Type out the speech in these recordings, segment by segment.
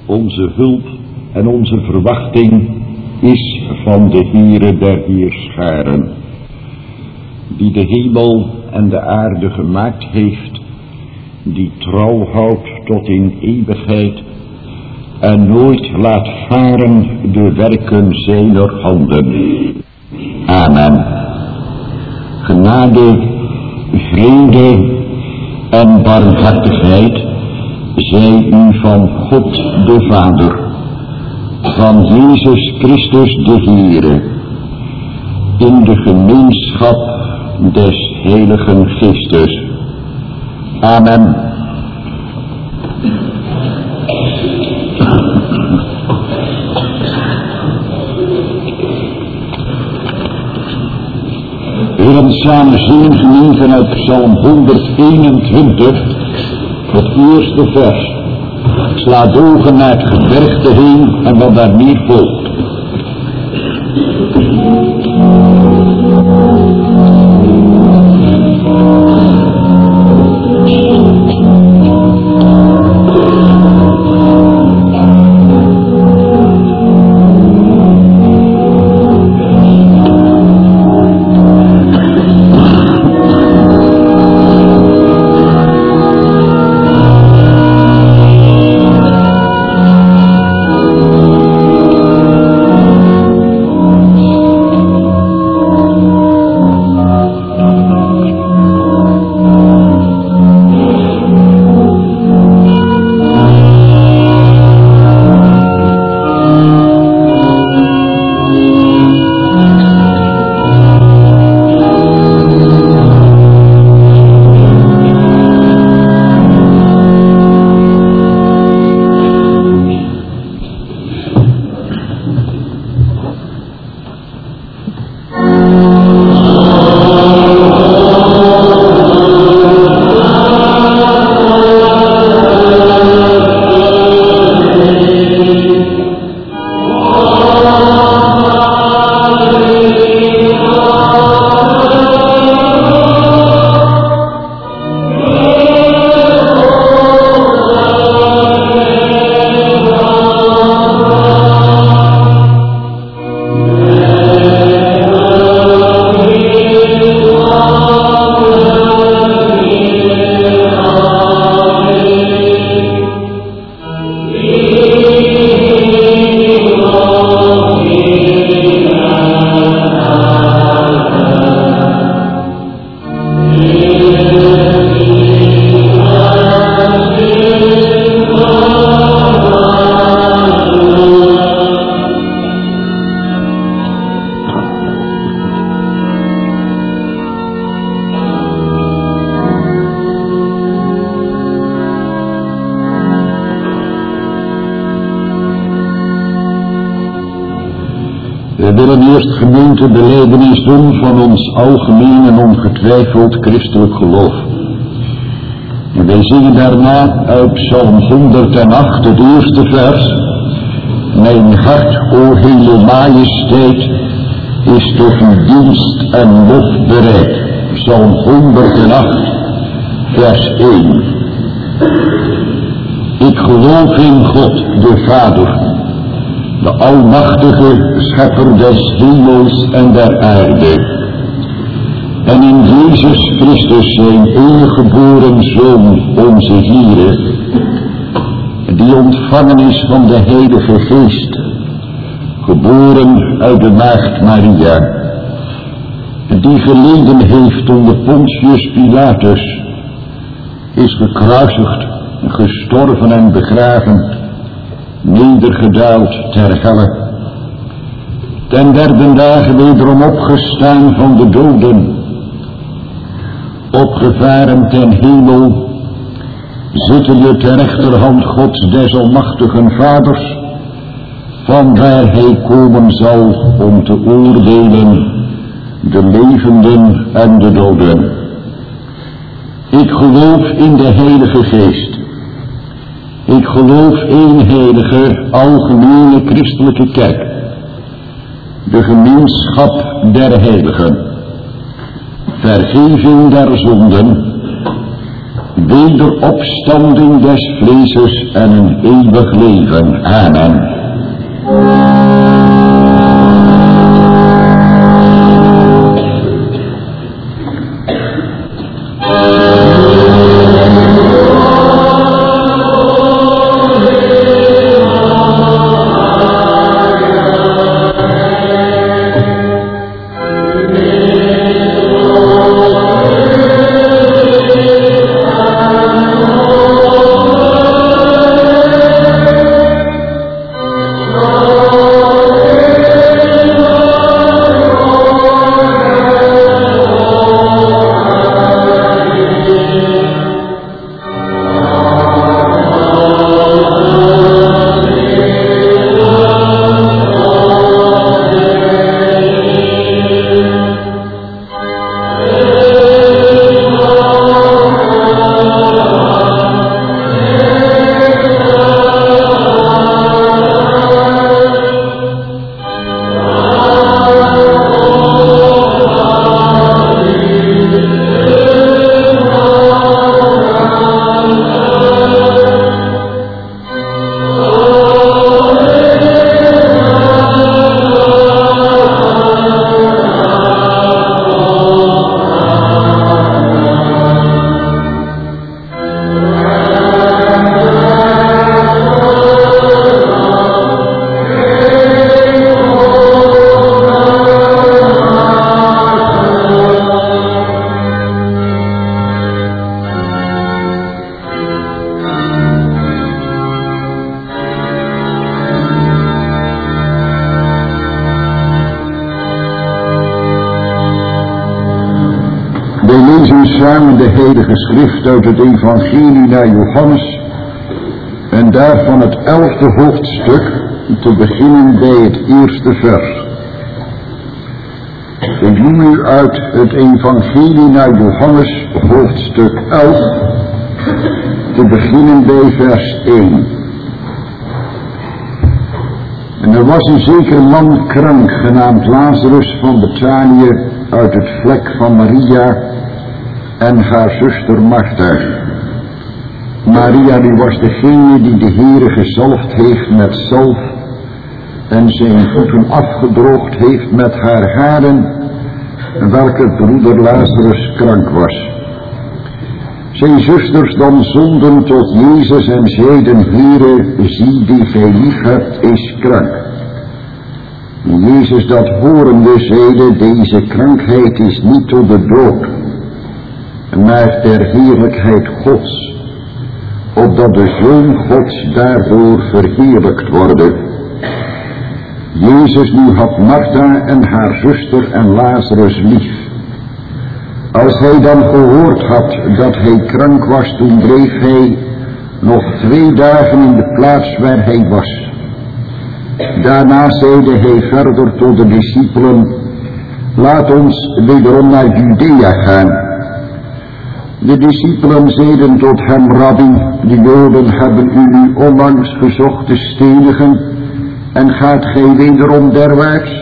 Onze hulp en onze verwachting is van de Heere der Heerscharen, die de hemel en de aarde gemaakt heeft, die trouw houdt tot in eeuwigheid en nooit laat varen de werken zijner handen. Amen. Genade, vrede en barmhartigheid zij u van God de Vader, van Jezus Christus de Heere, in de gemeenschap des Heiligen Geestes. Amen. We willen samen zingen genieten uit Psalm 121, het eerste vers. Sla de ogen naar het gebergte heen en wat daar meer volgt. We willen eerst gemeente belijdenis doen van ons algemeen en ongetwijfeld christelijk geloof. En wij zingen daarna uit Psalm 108 het eerste vers. Mijn hart, o hele majesteit, is tot uw dienst en lof bereid. Psalm 108 vers 1. Ik geloof in God de Vader, de almachtige schepper des hemels en der aarde, en in Jezus Christus zijn enige geboren Zoon, onze Heere, die ontvangen is van de Heilige Geest, geboren uit de Maagd Maria, die geleden heeft onder Pontius Pilatus, is gekruisigd, gestorven en begraven, nedergedaald ter helle, ten derde dagen wederom opgestaan van de doden, opgevaren ten hemel, zittende ter rechterhand Gods des almachtigen Vaders, van waar hij komen zal om te oordelen de levenden en de doden. Ik geloof in de Heilige Geest. Ik geloof één heilige, algemene christelijke kerk, de gemeenschap der heiligen, vergeving der zonden, wederopstanding des vleeses en een eeuwig leven. Amen. Samen de heilige schrift uit het evangelie naar Johannes en daarvan het 11e hoofdstuk, te beginnen bij het eerste vers. Ik noem u uit het evangelie naar Johannes hoofdstuk 11, te beginnen bij vers 1. En er was een zeker man krank genaamd Lazarus van Betanië uit het vlek van Maria en haar zuster Martha. Maria die was degene die de Heere gezalfd heeft met zalf en zijn voeten afgedroogd heeft met haar haren, welke broeder Lazarus krank was. Zijn zusters dan zonden tot Jezus en zeiden: Heere, zie die gij lief hebt is krank. Jezus dat horende zeide: deze krankheid is niet tot de dood, maar ter heerlijkheid Gods, opdat de Zoon Gods daardoor verheerlijkt worden. Jezus nu had Martha en haar zuster en Lazarus lief. Als hij dan gehoord had dat hij krank was, toen bleef hij nog 2 dagen in de plaats waar hij was. Daarna zeide hij verder tot de discipelen: laat ons wederom naar Judea gaan. De discipelen zeiden tot hem: Rabbi, de Joden hebben u nu onlangs gezocht te stenigen, en gaat gij wederom derwaarts?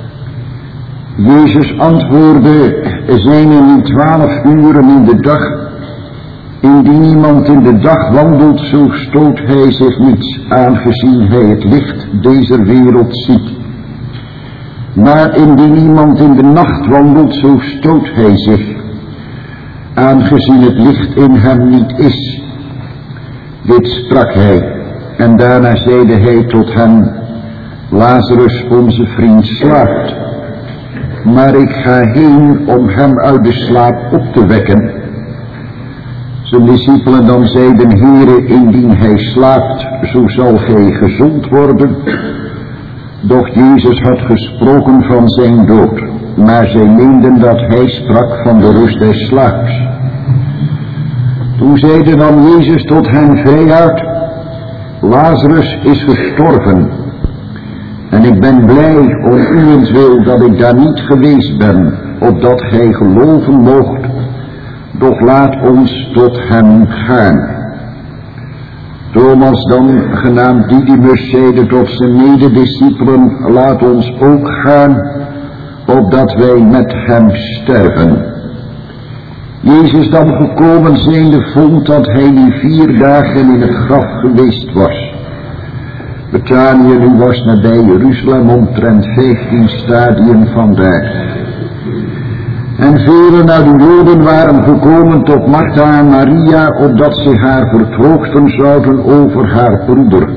Jezus antwoordde: zijn er niet 12 uren in de dag? Indien iemand in de dag wandelt, zo stoot hij zich niets, aangezien hij het licht deze wereld ziet. Maar indien iemand in de nacht wandelt, zo stoot hij zich, aangezien het licht in hem niet is. Dit sprak hij, en daarna zeide hij tot hem: Lazarus, onze vriend, slaapt, maar ik ga heen om hem uit de slaap op te wekken. Zijn discipelen dan zeiden: Heere, indien hij slaapt, zo zal hij gezond worden. Doch Jezus had gesproken van zijn dood, maar zij meenden dat hij sprak van de rust des slaaps. Toen zeide dan Jezus tot hen: vrijuit, Lazarus is gestorven, en ik ben blij om uwentwil dat ik daar niet geweest ben, opdat gij geloven moogt, doch laat ons tot hem gaan. Thomas dan, genaamd Didymus, zeide tot zijn medediscipelen: laat ons ook gaan, opdat wij met hem sterven. Jezus dan gekomen zijnde vond dat hij nu 4 dagen in het graf geweest was. Betanië nu was nabij Jeruzalem omtrent 15 stadien vandaar. En velen uit de Joden waren gekomen tot Martha en Maria, opdat ze haar vertroosten zouden over haar broeder.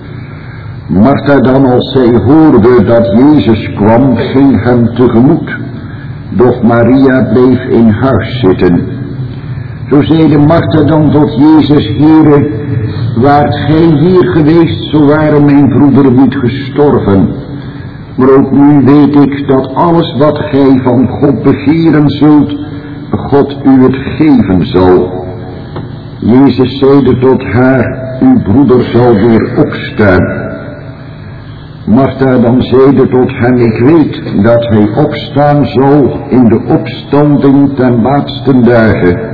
Martha dan, als zij hoorde dat Jezus kwam, ging hem tegemoet, doch Maria bleef in huis zitten. Zo zeide Martha dan tot Jezus: Heere, waart gij hier geweest, zo ware mijn broeder niet gestorven. Maar ook nu weet ik dat alles wat gij van God begeren zult, God u het geven zal. Jezus zeide tot haar: uw broeder zal weer opstaan. Martha dan zeide tot hem: ik weet dat hij opstaan zal in de opstanding ten laatste dagen.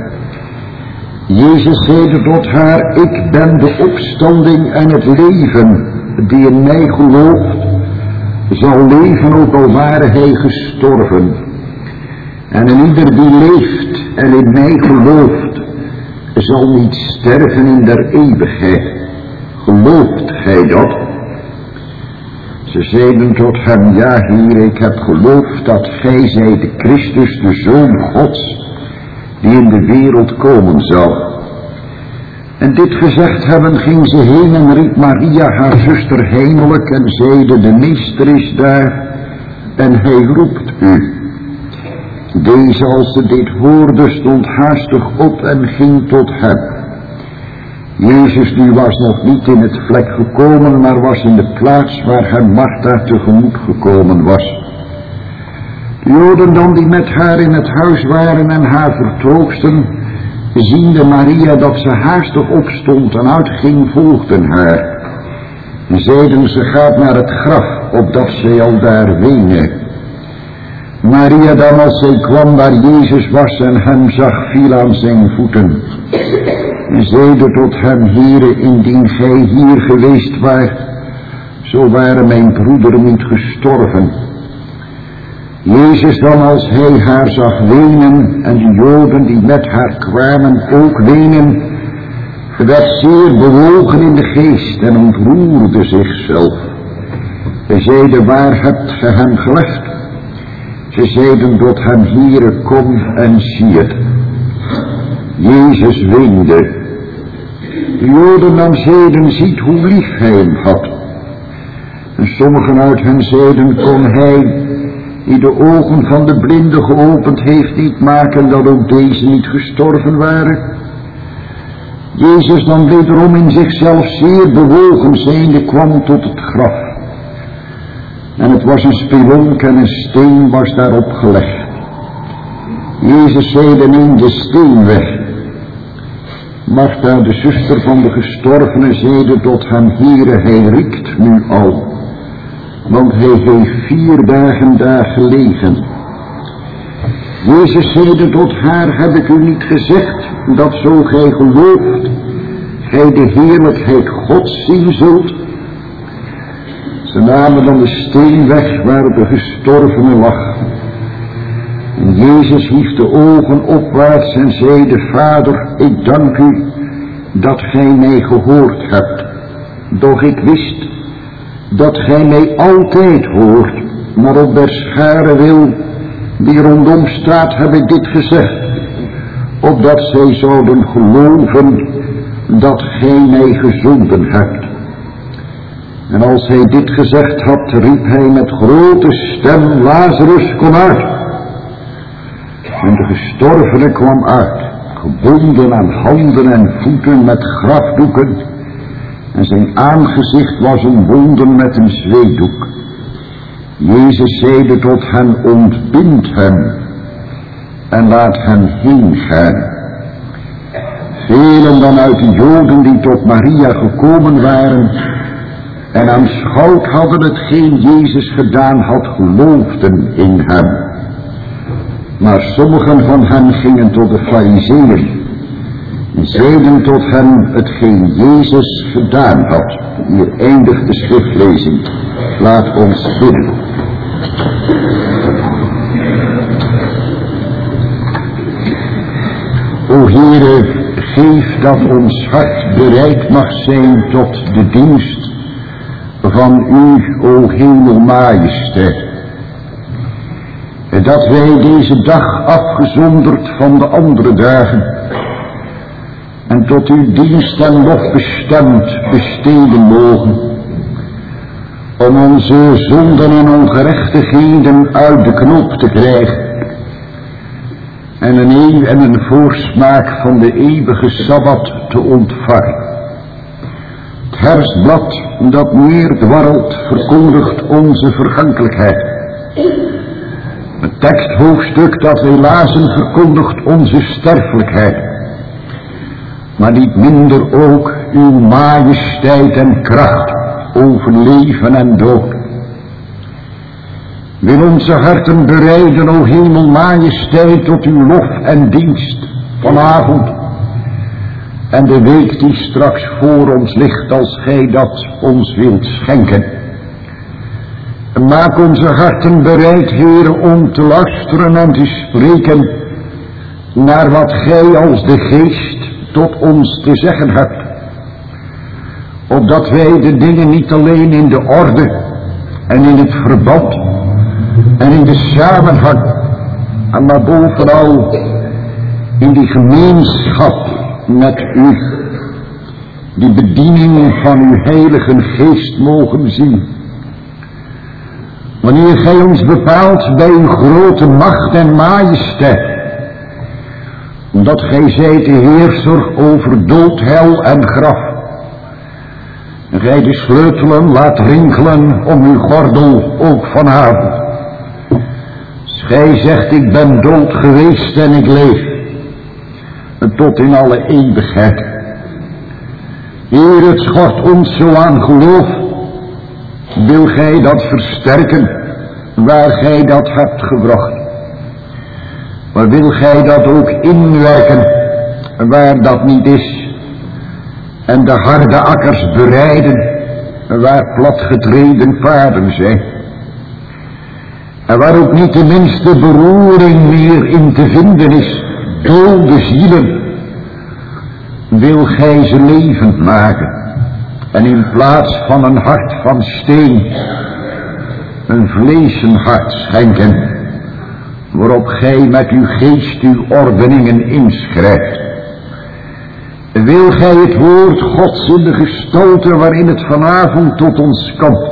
Jezus zeide tot haar: ik ben de opstanding en het leven. Die in mij gelooft, zal leven ook al ware hij gestorven. En een ieder die leeft en in mij gelooft, zal niet sterven in der eeuwigheid. Gelooft gij dat? Ze zeiden tot hem: ja, Heer, ik heb geloofd dat gij zijt de Christus, de Zoon Gods, die in de wereld komen zal. En dit gezegd hebben, ging ze heen en riep Maria haar zuster heimelijk en zeide: de meester is daar en hij roept u. Deze, als ze dit hoorde, stond haastig op en ging tot hem. Jezus nu was nog niet in het vlek gekomen, maar was in de plaats waar hem Martha tegemoet gekomen was. De Joden dan die met haar in het huis waren en haar vertroostten, ziende Maria dat ze haastig opstond en uitging, volgden haar. En zeiden: ze gaat naar het graf, opdat zij al daar wene. Maria dan, als zij kwam waar Jezus was en hem zag, viel aan zijn voeten. En zeide tot hem: Heere, indien gij hier geweest waart, zo ware mijn broeder niet gestorven. Jezus dan, als hij haar zag wenen en de Joden die met haar kwamen ook wenen, werd zeer bewogen in de geest en ontroerde zichzelf. Hij zeide: waar hebt ge hem gelegd? Ze zeiden tot hem: Heere, kom en zie het. Jezus weende. De Joden dan zeiden: ziet hoe lief hij hem had. En sommigen uit hen zeiden: kon hij, die de ogen van de blinde geopend heeft, niet maken dat ook deze niet gestorven waren? Jezus dan wederom in zichzelf zeer bewogen zijnde kwam tot het graf. En het was een spelonk en een steen was daarop gelegd. Jezus zeide: neem de steen weg. Martha, de zuster van de gestorvene, zeide tot hem: Heere, hij riekt nu al, want hij heeft 4 dagen daar gelegen. Jezus zeide tot haar: heb ik u niet gezegd, dat zo gij gelooft, gij de heerlijkheid Gods zien zult? Ze namen dan de steen weg waar de gestorvene lag. En Jezus hief de ogen opwaarts en zeide: Vader, ik dank u dat gij mij gehoord hebt. Doch ik wist dat gij mij altijd hoort, maar op der schare wil die rondom staat heb ik dit gezegd, opdat zij zouden geloven dat gij mij gezonden hebt. En als hij dit gezegd had, riep hij met grote stem: Lazarus, kom uit. En de gestorvene kwam uit, gebonden aan handen en voeten met grafdoeken, en zijn aangezicht was omwonden met een zweetdoek. Jezus zeide tot hen: ontbind hem en laat hem heen gaan. Velen dan uit de Joden die tot Maria gekomen waren en aanschouwd hadden hetgeen Jezus gedaan had, geloofden in hem. Maar sommigen van hen gingen tot de Farizeeën en zeiden tot hem hetgeen Jezus gedaan had. Hier eindigt de schriftlezing. Laat ons bidden. Geef dat ons hart bereid mag zijn tot de dienst van u, o Hemelmajesteit. Dat wij deze dag afgezonderd van de andere dagen en tot uw dienst en lof bestemd besteden mogen, om onze zonden en ongerechtigheden uit de knoop te krijgen en een voorsmaak van de eeuwige Sabbat te ontvangen. Het herfstblad dat neerdwarrelt verkondigt onze vergankelijkheid. Het teksthoofdstuk dat wij lazen verkondigt onze sterfelijkheid. Maar niet minder ook uw majesteit en kracht over leven en dood. Wil onze harten bereiden, o Hemelmajesteit, tot uw lof en dienst vanavond en de week die straks voor ons ligt, als gij dat ons wilt schenken. Maak onze harten bereid, Heere, om te luisteren en te spreken naar wat gij als de Geest tot ons te zeggen hebt. Opdat wij de dingen niet alleen in de orde en in het verband en in de samenhang, maar bovenal in die gemeenschap met u, die bediening van uw heilige Geest mogen zien. Wanneer gij ons bepaalt bij uw grote macht en majesteit, omdat gij zijt de heerser over dood, hel en graf, en gij de sleutelen laat rinkelen om uw gordel ook vanavond. Gij zegt, ik ben dood geweest en ik leef, en tot in alle eeuwigheid. Heer, het schort ons zo aan geloof. Wil gij dat versterken waar gij dat hebt gebracht? Maar wil gij dat ook inwerken waar dat niet is? En de harde akkers bereiden waar platgetreden paden zijn? En waar ook niet de minste beroering meer in te vinden is, dode zielen, wil gij ze levend maken en in plaats van een hart van steen een vleesen hart schenken, waarop gij met uw geest uw ordeningen inschrijft. Wil gij het woord Gods in de gestalte waarin het vanavond tot ons komt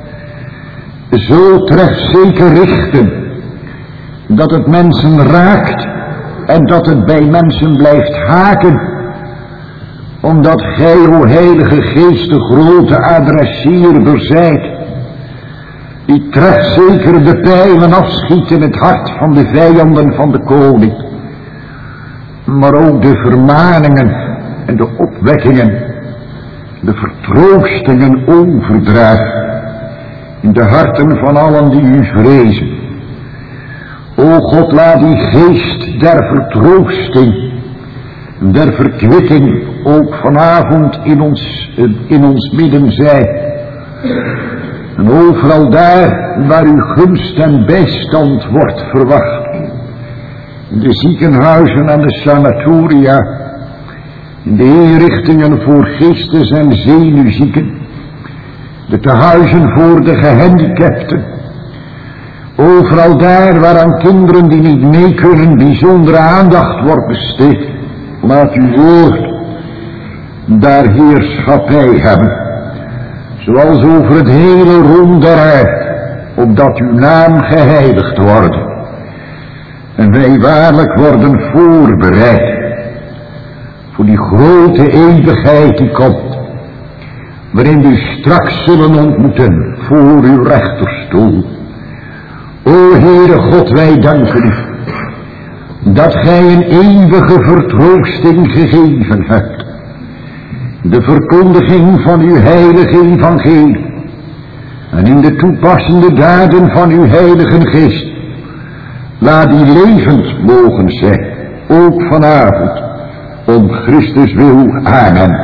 zo trefzeker richten, dat het mensen raakt en dat het bij mensen blijft haken, omdat gij, o Heilige Geest, de grote adresseerder zijt, die trefzeker de pijlen afschiet in het hart van de vijanden van de koning, maar ook de vermaningen en de opwekkingen, de vertroostingen overdraagt in de harten van allen die u vrezen. O God, laat die geest der vertroosting, der verkwikking ook vanavond in ons midden zijn. En overal daar waar uw gunst en bijstand wordt verwacht, in de ziekenhuizen en de sanatoria, in de inrichtingen voor geestes- en zenuwzieken, de tehuizen voor de gehandicapten, overal daar waar aan kinderen die niet mee kunnen bijzondere aandacht wordt besteed, laat uw woord daar heerschappij hebben, zoals over het hele roem der aarde, opdat uw naam geheiligd wordt en wij waarlijk worden voorbereid voor die grote eeuwigheid die komt, waarin we straks zullen ontmoeten voor uw rechterstoel. O Heere God, wij danken u dat gij een eeuwige vertroosting gegeven hebt, de verkondiging van uw heilige evangelie en in de toepassende daden van uw heilige geest. Laat die levend mogen zijn, ook vanavond, om Christus wil. Amen.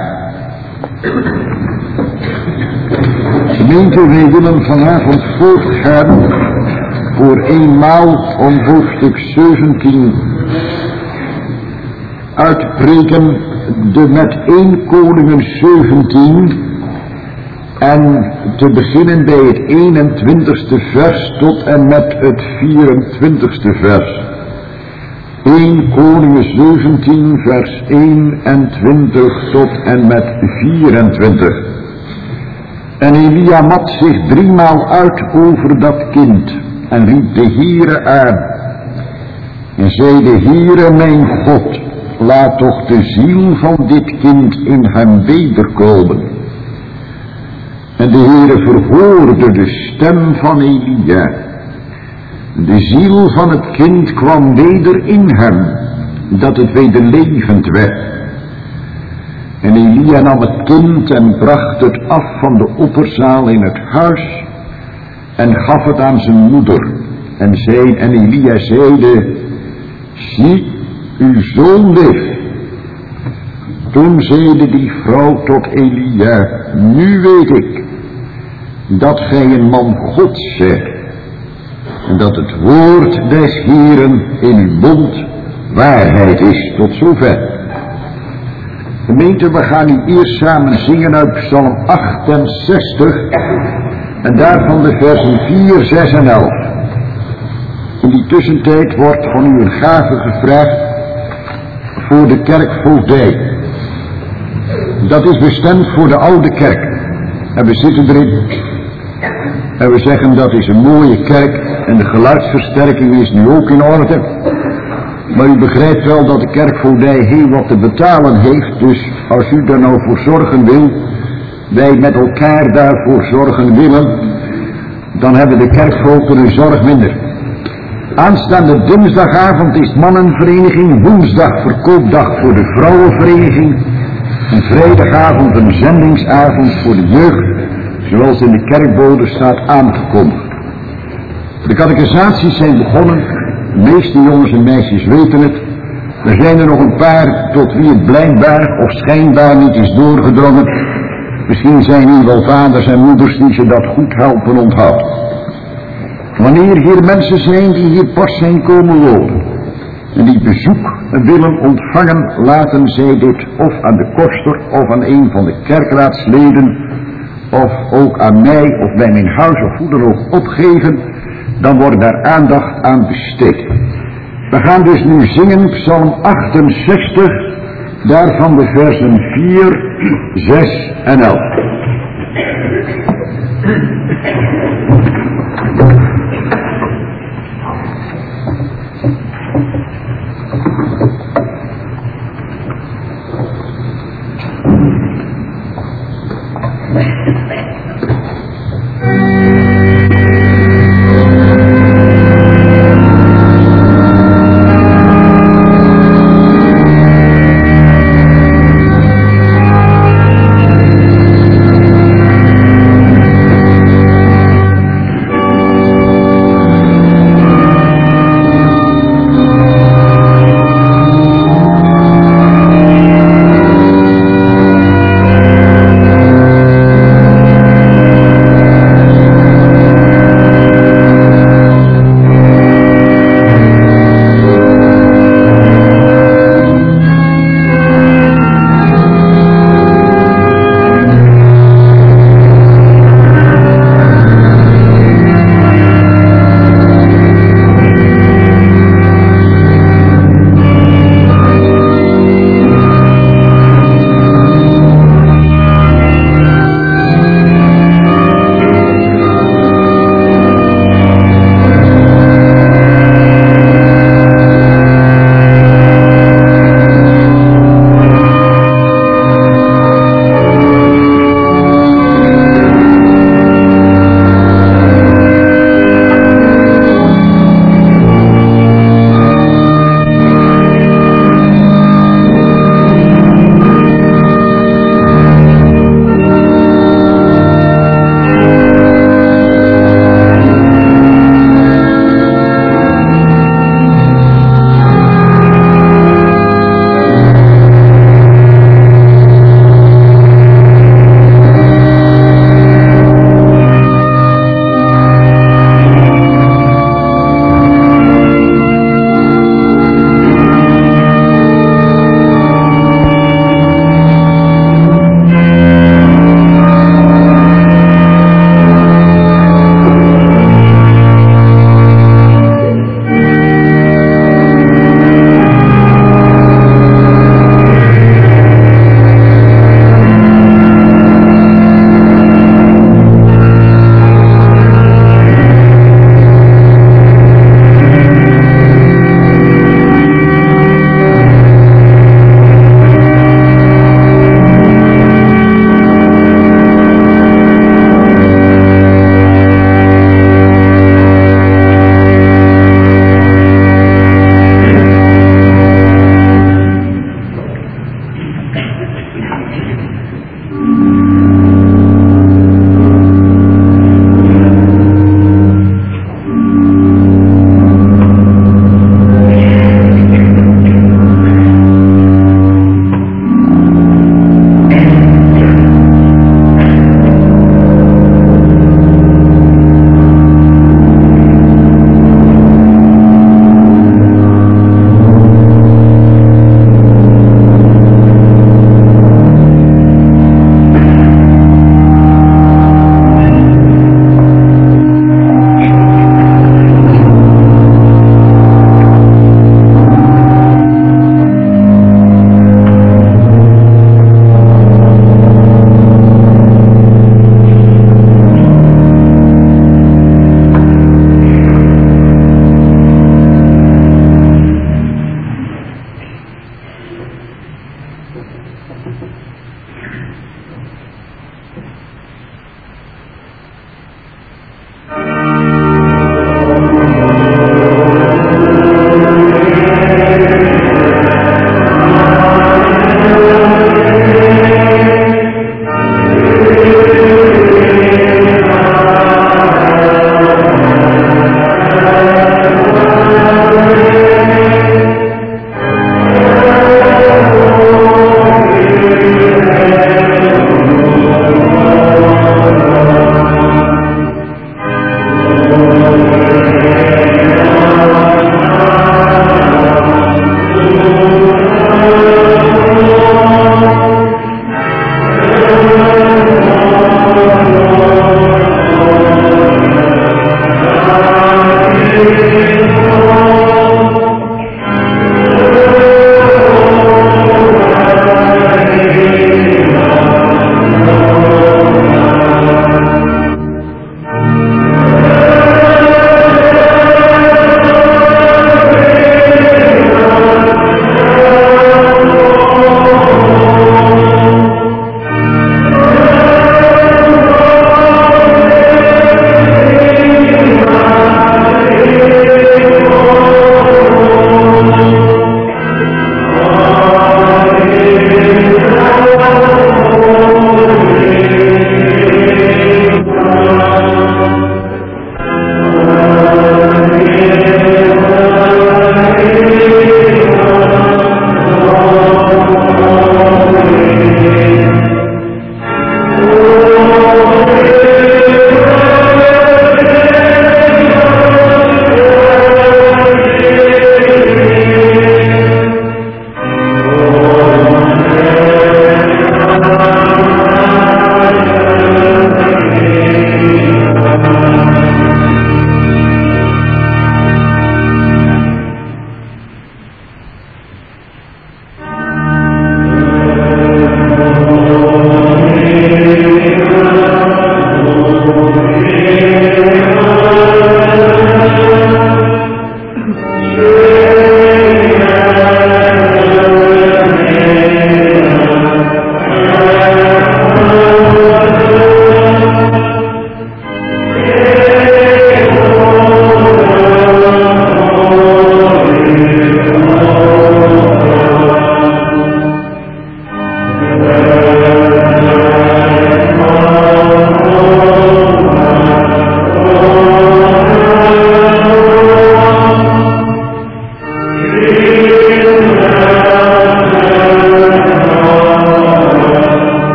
Gemeente, wij willen vanavond voortgaan voor eenmaal om hoofdstuk 17 uit Preken met 1 Koningen 17 en te beginnen bij het 21ste vers tot en met het 24ste vers. 1 Koningen 17 vers 21 tot en met 24. En Elia mat zich 3 maal uit over dat kind en riep de Heere aan. En zei de Heere mijn God, laat toch de ziel van dit kind in hem wederkomen. En de Heere verhoorde de stem van Elia. De ziel van het kind kwam weder in hem, dat het weder levend werd. En Elia nam het kind en bracht het af van de opperzaal in het huis en gaf het aan zijn moeder. En Elia zeide, zie, uw zoon leeft. Toen zeide die vrouw tot Elia, nu weet ik dat gij een man Gods zijt en dat het woord des Heeren in uw mond waarheid is. Tot zover. Gemeente, we gaan nu eerst samen zingen uit Psalm 68 en daarvan de versen 4, 6 en 11. In die tussentijd wordt van u een gave gevraagd voor de kerkvoogdij. Dat is bestemd voor de oude kerk. En we zitten erin. En we zeggen dat is een mooie kerk en de geluidsversterking is nu ook in orde. Maar u begrijpt wel dat de kerkvoogdij heel wat te betalen heeft. Dus als u daar nou voor zorgen wil, wij met elkaar daarvoor zorgen willen, dan hebben de kerkvoogden een zorg minder. Aanstaande dinsdagavond is mannenvereniging, woensdag verkoopdag voor de vrouwenvereniging en vrijdagavond een zendingsavond voor de jeugd, zoals in de kerkbode staat aangekondigd. De catechisaties zijn begonnen. De meeste jongens en meisjes weten het. Er zijn er nog een paar tot wie het blijkbaar of schijnbaar niet is doorgedrongen. Misschien zijn hier wel vaders en moeders die ze dat goed helpen onthouden. Wanneer hier mensen zijn die hier pas zijn komen wonen en die bezoek willen ontvangen, laten zij dit of aan de koster of aan een van de kerkraadsleden of ook aan mij of bij mijn huis of hoe dan ook opgeven. Dan wordt daar aandacht aan besteed. We gaan dus nu zingen Psalm 68, daarvan de versen 4, 6 en 11.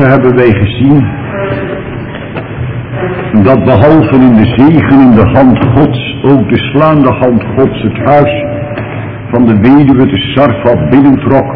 gemeente hebben wij gezien dat behalve in de zegen in de hand Gods, ook de slaande hand Gods het huis van de weduwe de Sarfat binnentrok,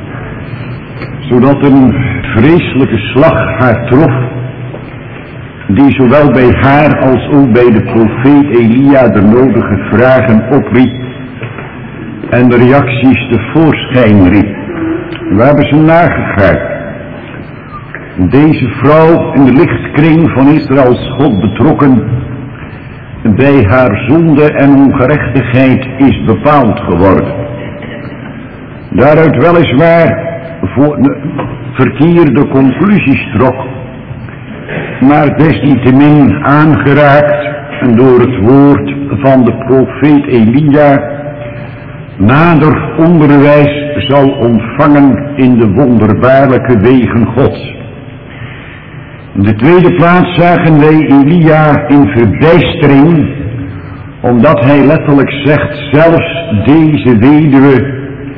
zodat een vreselijke slag haar trof, die zowel bij haar als ook bij de profeet Elia de nodige vragen opriep en de reacties tevoorschijn riep. We hebben ze nagegaan. Deze vrouw in de lichtkring van Israëls God betrokken bij haar zonde en ongerechtigheid is bepaald geworden. Daaruit weliswaar verkeerde conclusies trok, maar desniettemin aangeraakt en door het woord van de profeet Elia nader onderwijs zal ontvangen in de wonderbaarlijke wegen Gods. In de tweede plaats zagen wij Elia in verbijstering, omdat hij letterlijk zegt, zelfs deze weduwe,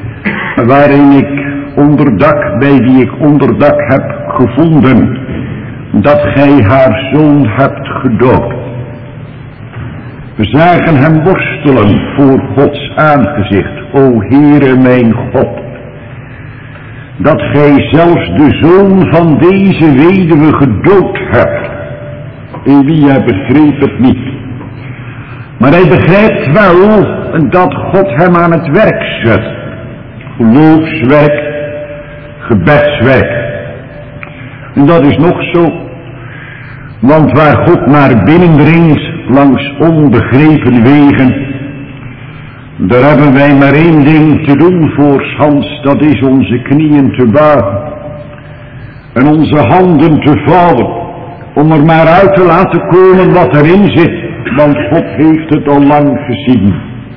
bij wie ik onderdak heb gevonden, dat gij haar zoon hebt gedood. We zagen hem worstelen voor Gods aangezicht, o Heere mijn God, dat gij zelfs de zoon van deze weduwe gedood hebt. Elia begreep het niet. Maar hij begrijpt wel dat God hem aan het werk zet. Geloofswerk, gebedswerk. En dat is nog zo. Want waar God naar binnen dringt langs onbegrepen wegen, daar hebben wij maar één ding te doen voorshands, dat is onze knieën te buigen en onze handen te vouwen, om er maar uit te laten komen wat erin zit, want God heeft het al lang gezien.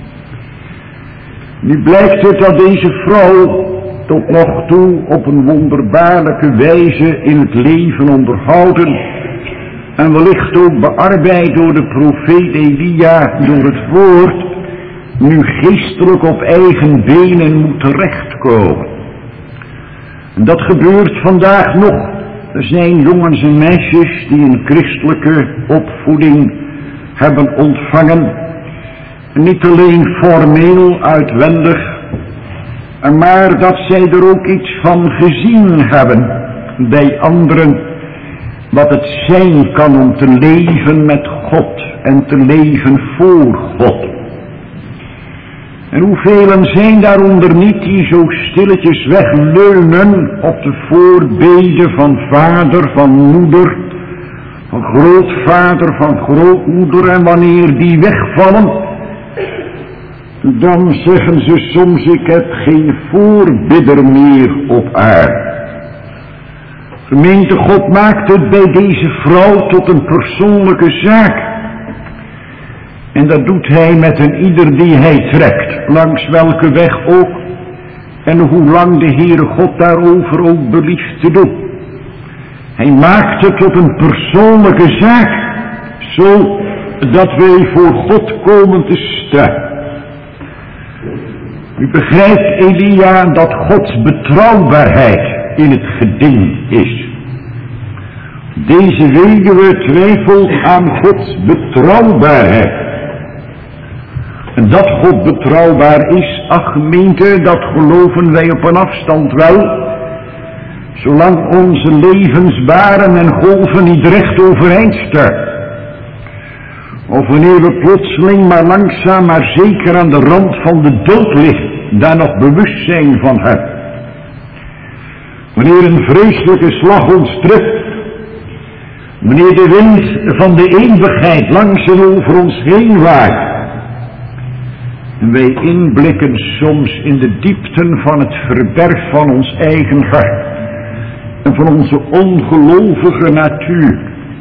Nu blijkt het dat deze vrouw tot nog toe op een wonderbaarlijke wijze in het leven onderhouden en wellicht ook bearbeid door de profeet Elia door het woord, nu geestelijk op eigen benen moet terechtkomen. En dat gebeurt vandaag nog. Er zijn jongens en meisjes die een christelijke opvoeding hebben ontvangen. Niet alleen formeel, uitwendig, maar dat zij er ook iets van gezien hebben bij anderen, wat het zijn kan om te leven met God en te leven voor God. En hoeveel zijn daaronder niet die zo stilletjes wegleunen op de voorbeden van vader, van moeder, van grootvader, van grootmoeder, en wanneer die wegvallen, dan zeggen ze soms, ik heb geen voorbidder meer op aarde. Gemeente, God maakt het bij deze vrouw tot een persoonlijke zaak. En dat doet hij met een ieder die hij trekt, langs welke weg ook, en hoe lang de Heere God daarover ook belieft te doen. Hij maakt het tot een persoonlijke zaak, zodat wij voor God komen te staan. U begrijpt, Elia, dat Gods betrouwbaarheid in het geding is. Deze weduwe twijfelt aan Gods betrouwbaarheid. En dat God betrouwbaar is, ach gemeente, dat geloven wij op een afstand wel. Zolang onze levensbaren en golven niet recht overeind staan. Of wanneer we plotseling maar langzaam maar zeker aan de rand van de dood liggen, daar nog bewust zijn van hem. Wanneer een vreselijke slag ons treft, wanneer de wind van de eeuwigheid langs en over ons heen waait, en wij inblikken soms in de diepten van het verderf van ons eigen hart en van onze ongelovige natuur.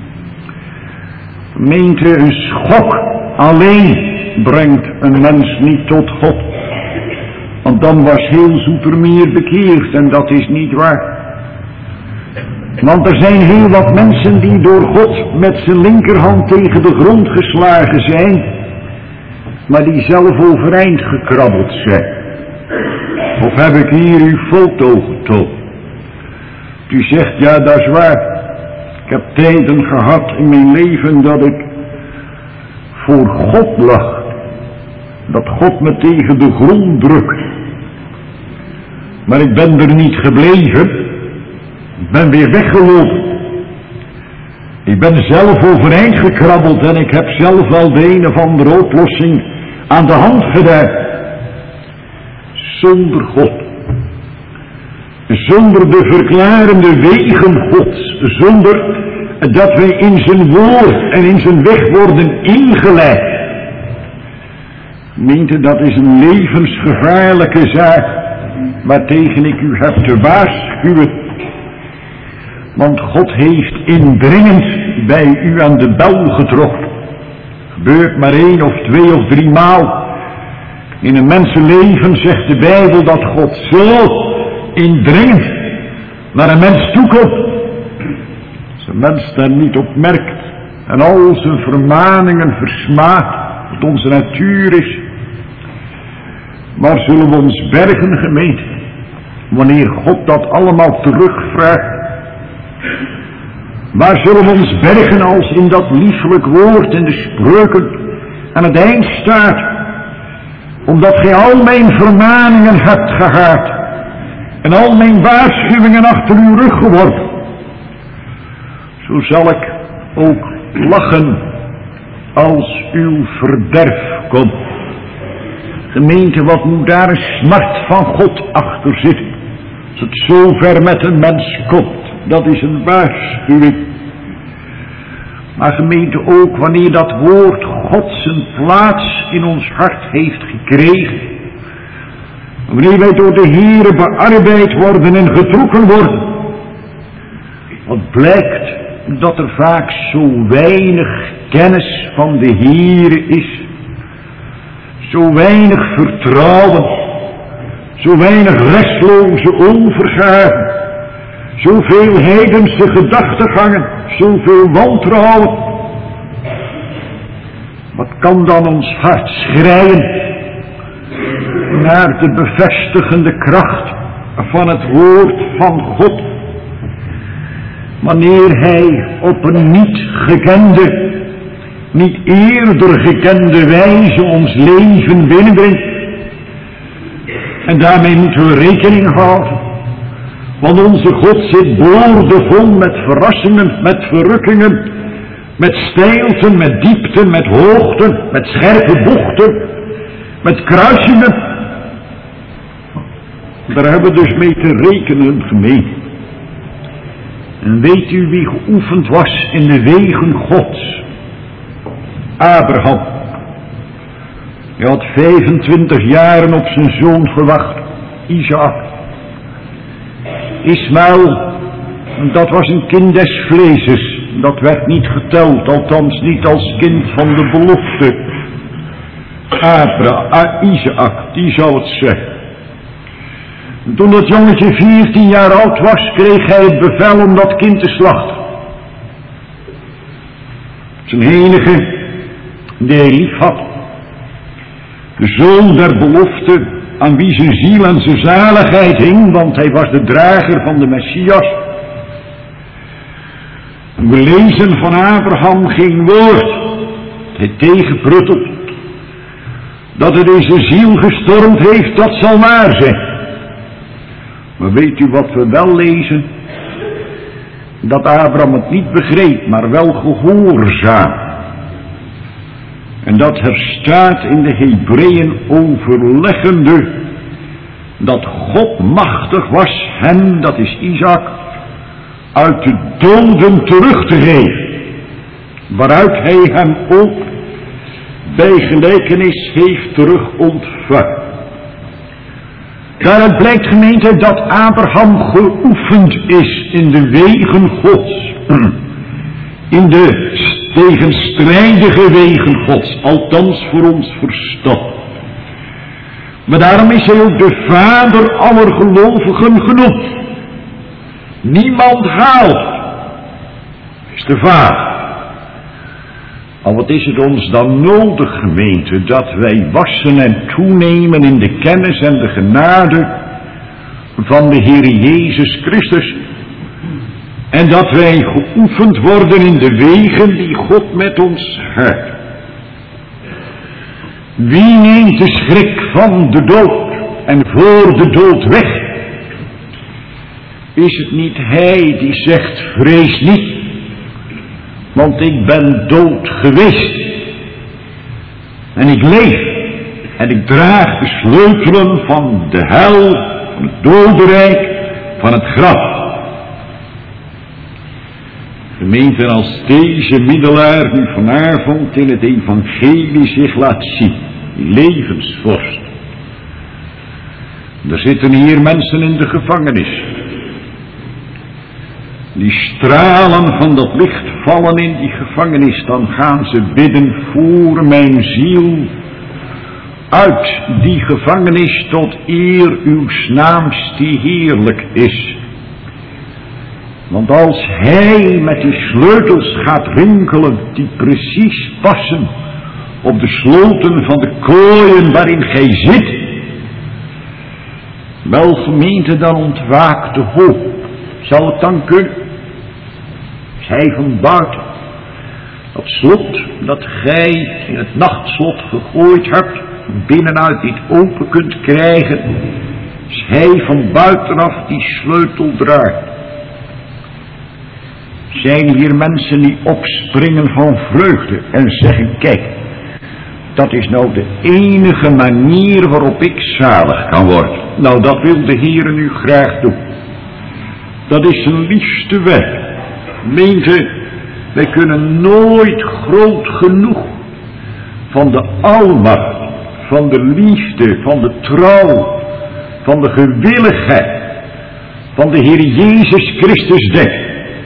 Gemeente, een schok alleen brengt een mens niet tot God. Want dan was heel Zoetermeer bekeerd en dat is niet waar. Want er zijn heel wat mensen die door God met zijn linkerhand tegen de grond geslagen zijn, maar die zelf overeind gekrabbeld zijn. Of heb ik hier uw foto getoond? U zegt, ja, dat is waar. Ik heb tijden gehad in mijn leven dat ik voor God lag. Dat God me tegen de grond drukt. Maar ik ben er niet gebleven. Ik ben weer weggelopen. Ik ben zelf overeind gekrabbeld en ik heb zelf wel de een of andere oplossing aan de hand gedaan. Zonder God. Zonder de verklarende wegen Gods. Zonder dat wij in zijn woord en in zijn weg worden ingeleid. Gemeente, dat is een levensgevaarlijke zaak waartegen ik u heb te waarschuwen. Want God heeft indringend bij u aan de bel getrokken. Gebeurt maar 1 of 2 of 3 maal. In een mensenleven zegt de Bijbel dat God zo indringend naar een mens toekomt. Als een mens daar niet op merkt en al zijn vermaningen versmaadt, wat onze natuur is. Maar zullen we ons bergen, gemeente, wanneer God dat allemaal terugvraagt? Waar zullen we ons bergen als in dat lieflijk woord en de spreuken aan het eind staat? Omdat gij al mijn vermaningen hebt gehaald en al mijn waarschuwingen achter uw rug geworpen. Zo zal ik ook lachen als uw verderf komt. Gemeente, wat moet daar een smart van God achter zitten? Als het zo ver met een mens komt, dat is een waarschuwing. Maar gemeente, ook wanneer dat woord God zijn plaats in ons hart heeft gekregen. Wanneer wij door de Heere bearbeid worden en getrokken worden. Wat blijkt dat er vaak zo weinig kennis van de Heere is. Zo weinig vertrouwen. Zo weinig restloze overgave. Zoveel heidense gedachtegangen. Zoveel wantrouwen. Wat kan dan ons hart schreien naar de bevestigende kracht van het woord van God. Wanneer hij op een niet gekende, niet eerder gekende wijze ons leven binnendringt. En daarmee moeten we rekening houden. Want onze God zit boordevol met verrassingen, met verrukkingen, met steilten, met diepten, met hoogten, met scherpe bochten, met kruisingen. Daar hebben we dus mee te rekenen, gemeente. En weet u wie geoefend was in de wegen Gods? Abraham. Hij had 25 jaren op zijn zoon gewacht, Isaac. Ismaël, dat was een kind des vleeses. Dat werd niet geteld, althans niet als kind van de belofte. Isaac, die zou het zeggen. Toen dat jongetje 14 jaar oud was, kreeg hij het bevel om dat kind te slachten. Zijn enige die hij lief had. De zoon der belofte, aan wie zijn ziel en zijn zaligheid hing, want hij was de drager van de Messias. We lezen van Abraham geen woord. Hij tegenpruttelt. Dat hij deze ziel gestormd heeft, dat zal waar zijn. Maar weet u wat we wel lezen? Dat Abraham het niet begreep, maar wel gehoorzaam. En dat er staat in de Hebreeën overleggende dat God machtig was hem, dat is Isaac, uit de doden terug te geven. Waaruit hij hem ook bij gelijkenis heeft terug ontvangen. Daaruit blijkt, gemeente, dat Abraham geoefend is in de wegen Gods. In de tegenstrijdige wegen Gods, althans voor ons verstand. Maar daarom is hij ook de vader aller gelovigen genoemd. Niemand haalt. Hij is de vader. Al wat is het ons dan nodig, gemeente, dat wij wassen en toenemen in de kennis en de genade van de Heer Jezus Christus. En dat wij geoefend worden in de wegen die God met ons houdt. Wie neemt de schrik van de dood en voor de dood weg? Is het niet hij die zegt, vrees niet, want ik ben dood geweest. En ik leef en ik draag de sleutelen van de hel, van het dodenrijk, van het graf. Gemeente, als deze middelaar nu vanavond in het evangelie zich laat zien, die levensvorst. Er zitten hier mensen in de gevangenis. Die stralen van dat licht vallen in die gevangenis, dan gaan ze bidden, voer mijn ziel uit die gevangenis tot eer uws naams die heerlijk is. Want als hij met die sleutels gaat rinkelen die precies passen op de sloten van de kooien waarin gij zit, wel gemeente, dan ontwaakt de hoop. Zal het dan kunnen? Zij van buiten, dat slot dat gij in het nachtslot gegooid hebt, binnenuit niet open kunt krijgen, als hij van buitenaf die sleutel draait. Zijn hier mensen die opspringen van vreugde en zeggen, kijk, dat is nou de enige manier waarop ik zalig kan worden. Nou, dat wil de Heer nu graag doen. Dat is zijn liefste werk. Gemeente, wij kunnen nooit groot genoeg van de almacht, van de liefde, van de trouw, van de gewilligheid van de Heer Jezus Christus denken.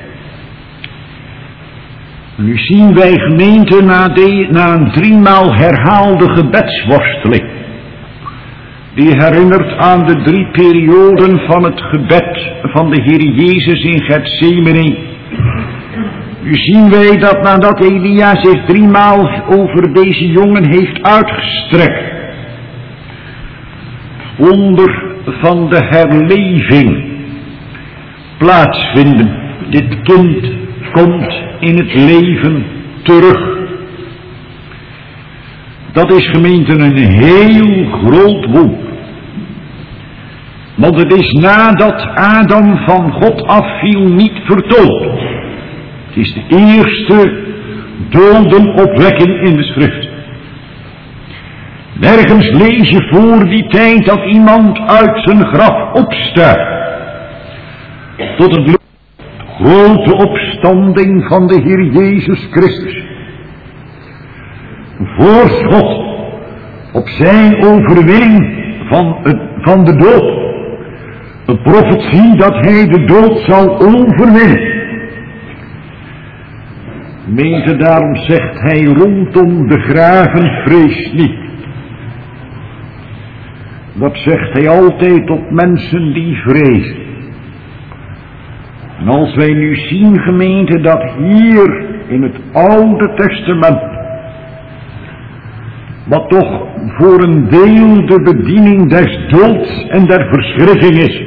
Nu zien wij, gemeente, na een 3-maal herhaalde gebedsworsteling, die herinnert aan de 3 perioden van het gebed van de Heer Jezus in Getsemane. Nu zien wij dat nadat Elia zich 3-maal over deze jongen heeft uitgestrekt, wonder van de herleving plaatsvinden. Dit kind komt in het leven terug. Dat is, gemeente, een heel groot wonder. Want het is nadat Adam van God afviel niet vertoond. Het is de eerste dodenopwekking in de schrift. Nergens lees je voor die tijd dat iemand uit zijn graf opstaat. Tot het grote opstanding van de Heer Jezus Christus. Voorschot op zijn overwinning van de dood. Een profetie dat hij de dood zal overwinnen. Meente, daarom zegt hij rondom de graven, vrees niet. Dat zegt hij altijd tot mensen die vrezen. En als wij nu zien, gemeente, dat hier in het Oude Testament, wat toch voor een deel de bediening des doods en der verschrikking is,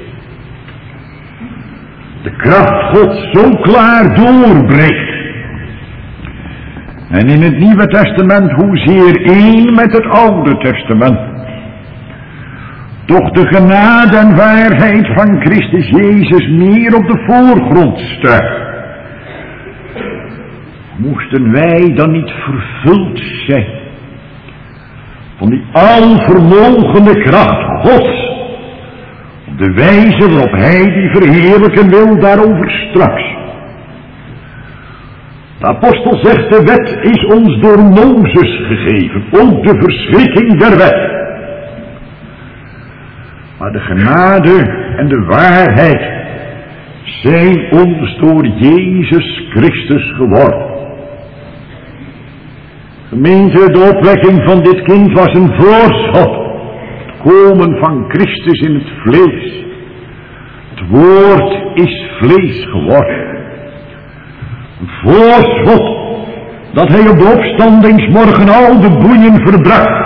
de kracht Gods zo klaar doorbreekt. En in het Nieuwe Testament hoezeer één met het Oude Testament, toch de genade en waarheid van Christus Jezus meer op de voorgrond staat. Moesten wij dan niet vervuld zijn van die alvermogende kracht Gods, op de wijze waarop hij die verheerlijken wil, daarover straks. De apostel zegt, de wet is ons door Mozes gegeven, ook de verschrikking der wet. Maar de genade en de waarheid zijn ons door Jezus Christus geworden. Gemeente, de opwekking van dit kind was een voorschot. Het komen van Christus in het vlees. Het woord is vlees geworden. Een voorschot dat hij op de opstandingsmorgen al de boeien verbrak.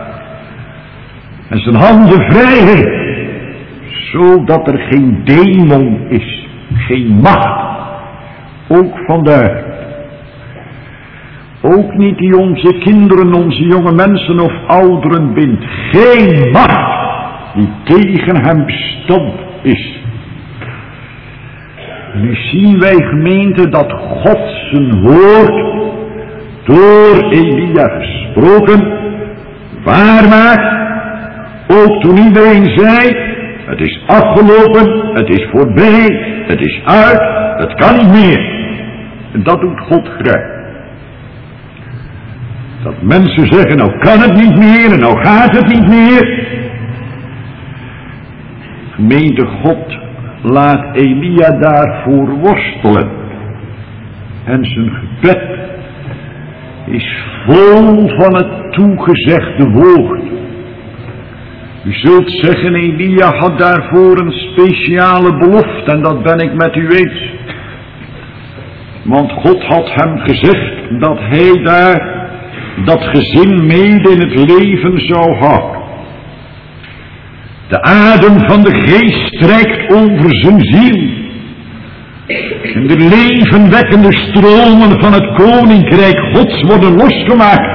En zijn handen vrij heeft, zodat er geen demon is, geen macht, ook vandaag. Ook niet die onze kinderen, onze jonge mensen of ouderen bindt. Geen macht die tegen hem bestand is. Nu zien wij, gemeente, dat God zijn woord door Elia gesproken waar maakt. Ook toen iedereen zei, het is afgelopen, het is voorbij, het is uit, het kan niet meer. En dat doet God graag. Dat mensen zeggen, nou kan het niet meer en nou gaat het niet meer. Gemeente, God laat Elia daarvoor worstelen. En zijn gebed is vol van het toegezegde woord. U zult zeggen, Elia had daarvoor een speciale belofte en dat ben ik met u eens. Want God had hem gezegd dat hij daar dat gezin mede in het leven zou houden. De adem van de geest strijkt over zijn ziel. En de levenwekkende stromen van het koninkrijk Gods worden losgemaakt.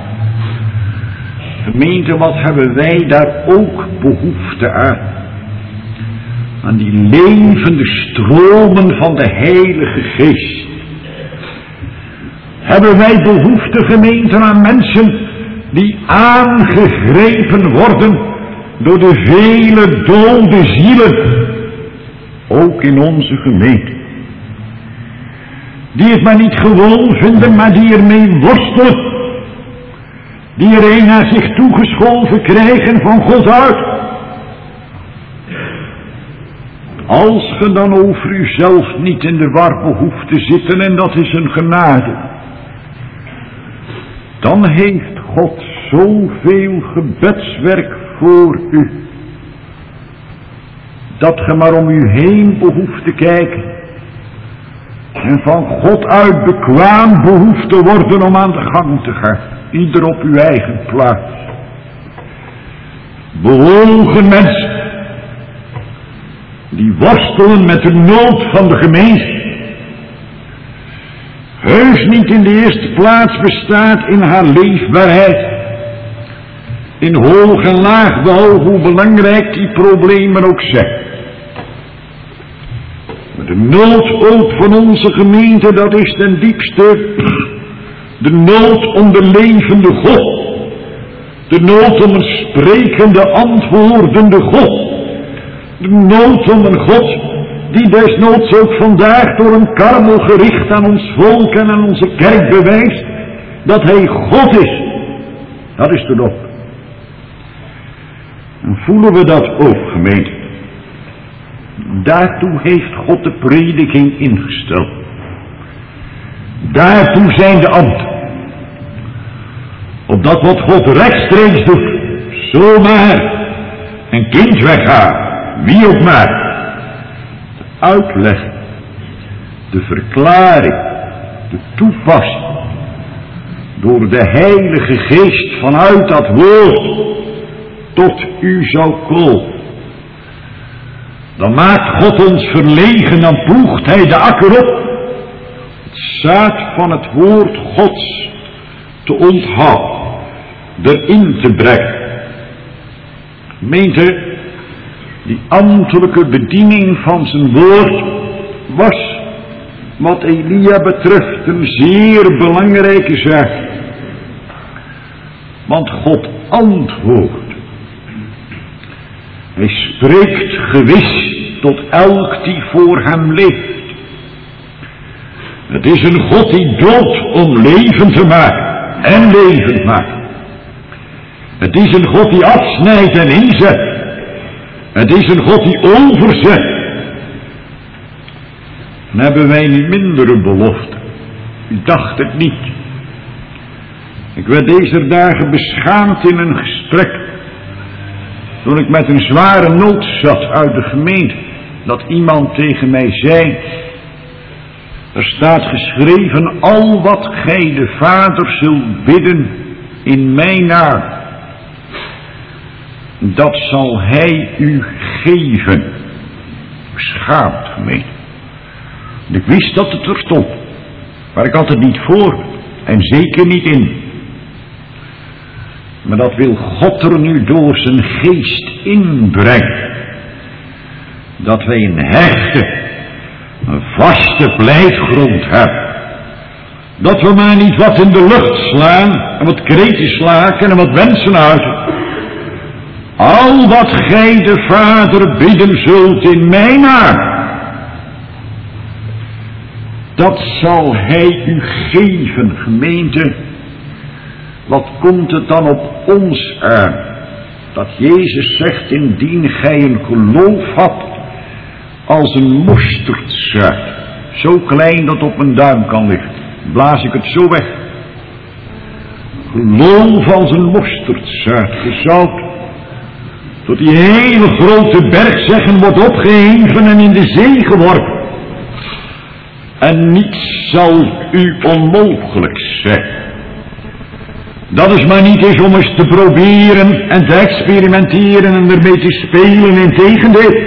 Gemeente, wat hebben wij daar ook behoefte aan? Aan die levende stromen van de Heilige Geest. Hebben wij behoefte, gemeente, aan mensen die aangegrepen worden door de vele dode zielen, ook in onze gemeente. Die het maar niet gewoon vinden, maar die ermee worstelen. Die er een naar zich toegeschoven krijgen van God uit. Als ge dan over uzelf niet in de war behoeft te zitten, en dat is een genade, dan heeft God zoveel gebedswerk voor u, dat ge maar om u heen behoeft te kijken en van God uit bekwaam behoeft te worden om aan de gang te gaan. Ieder op uw eigen plaats. Bewogen mensen die worstelen met de nood van de gemeente. Heus niet in de eerste plaats bestaat in haar leefbaarheid. In hoog en laag wel, hoe belangrijk die problemen ook zijn. Maar de nood ook van onze gemeente, dat is ten diepste de nood om de levende God. De nood om een sprekende, antwoordende God. De nood om een God die desnoods ook vandaag door een karmel gericht aan ons volk en aan onze kerk bewijst dat hij God is. Dat is de nood. En voelen we dat ook, gemeente? Daartoe heeft God de prediking ingesteld. Daartoe zijn de ambten. Opdat wat God rechtstreeks doet, zomaar een kind weghaalt, wie ook maar. De uitleg, de verklaring, de toepassing, door de Heilige Geest vanuit dat woord tot u zou komen. Dan maakt God ons verlegen, dan ploegt hij de akker op. Het zaad van het woord Gods te onthouden, erin te brengen. Gemeente, die ambtelijke bediening van zijn woord was, wat Elia betreft, een zeer belangrijke zaak. Want God antwoordt. Hij spreekt gewis tot elk die voor hem leeft. Het is een God die dood om leven te maken en levend maakt. Het is een God die afsnijdt en inzet. Het is een God die overzet. Dan hebben wij niet mindere belofte. U dacht het niet. Ik werd deze dagen beschaamd in een gesprek. Toen ik met een zware nood zat uit de gemeente. Dat iemand tegen mij zei. Er staat geschreven, al wat gij de Vader zult bidden in mijn naam, dat zal hij u geven. Beschaamd, gemeente. Ik wist dat het er stond, maar ik had het niet voor en zeker niet in. Maar dat wil God er nu door zijn geest inbrengen. Dat wij een hechte, een vaste pleitgrond hebben. Dat we maar niet wat in de lucht slaan en wat kreten slaken en wat wensen uiten. Al wat gij de Vader bidden zult in mijn naam, dat zal hij u geven, gemeente. Wat komt het dan op ons aan? Dat Jezus zegt, indien gij een geloof had als een mosterdzaad, zo klein dat op een duim kan liggen, blaas ik het zo weg. Geloof als een mosterdzaad, gezout, tot die hele grote berg zeggen wordt opgeheven en in de zee geworpen. En niets zal u onmogelijk zijn. Dat is maar niet eens om eens te proberen en te experimenteren en ermee te spelen, integendeel.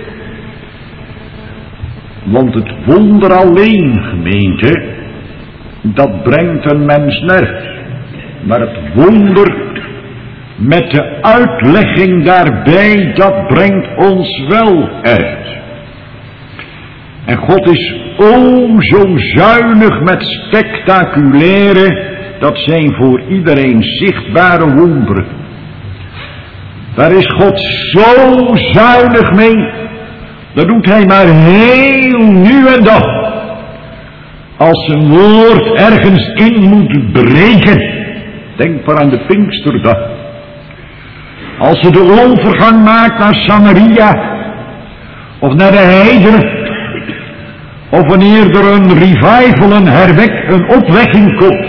Want het wonder alleen, gemeente, dat brengt een mens nergens. Maar het wonder met de uitlegging daarbij, dat brengt ons wel uit. En God is zo zuinig met spectaculaire, dat zijn voor iedereen zichtbare wonderen. Daar is God zo zuinig mee, dat doet hij maar heel nu en dan. Als zijn woord ergens in moet breken, denk maar aan de Pinksterdag. Als ze de overgang maakt naar Samaria, of naar de heidenen, of wanneer er een revival, een opwekking komt,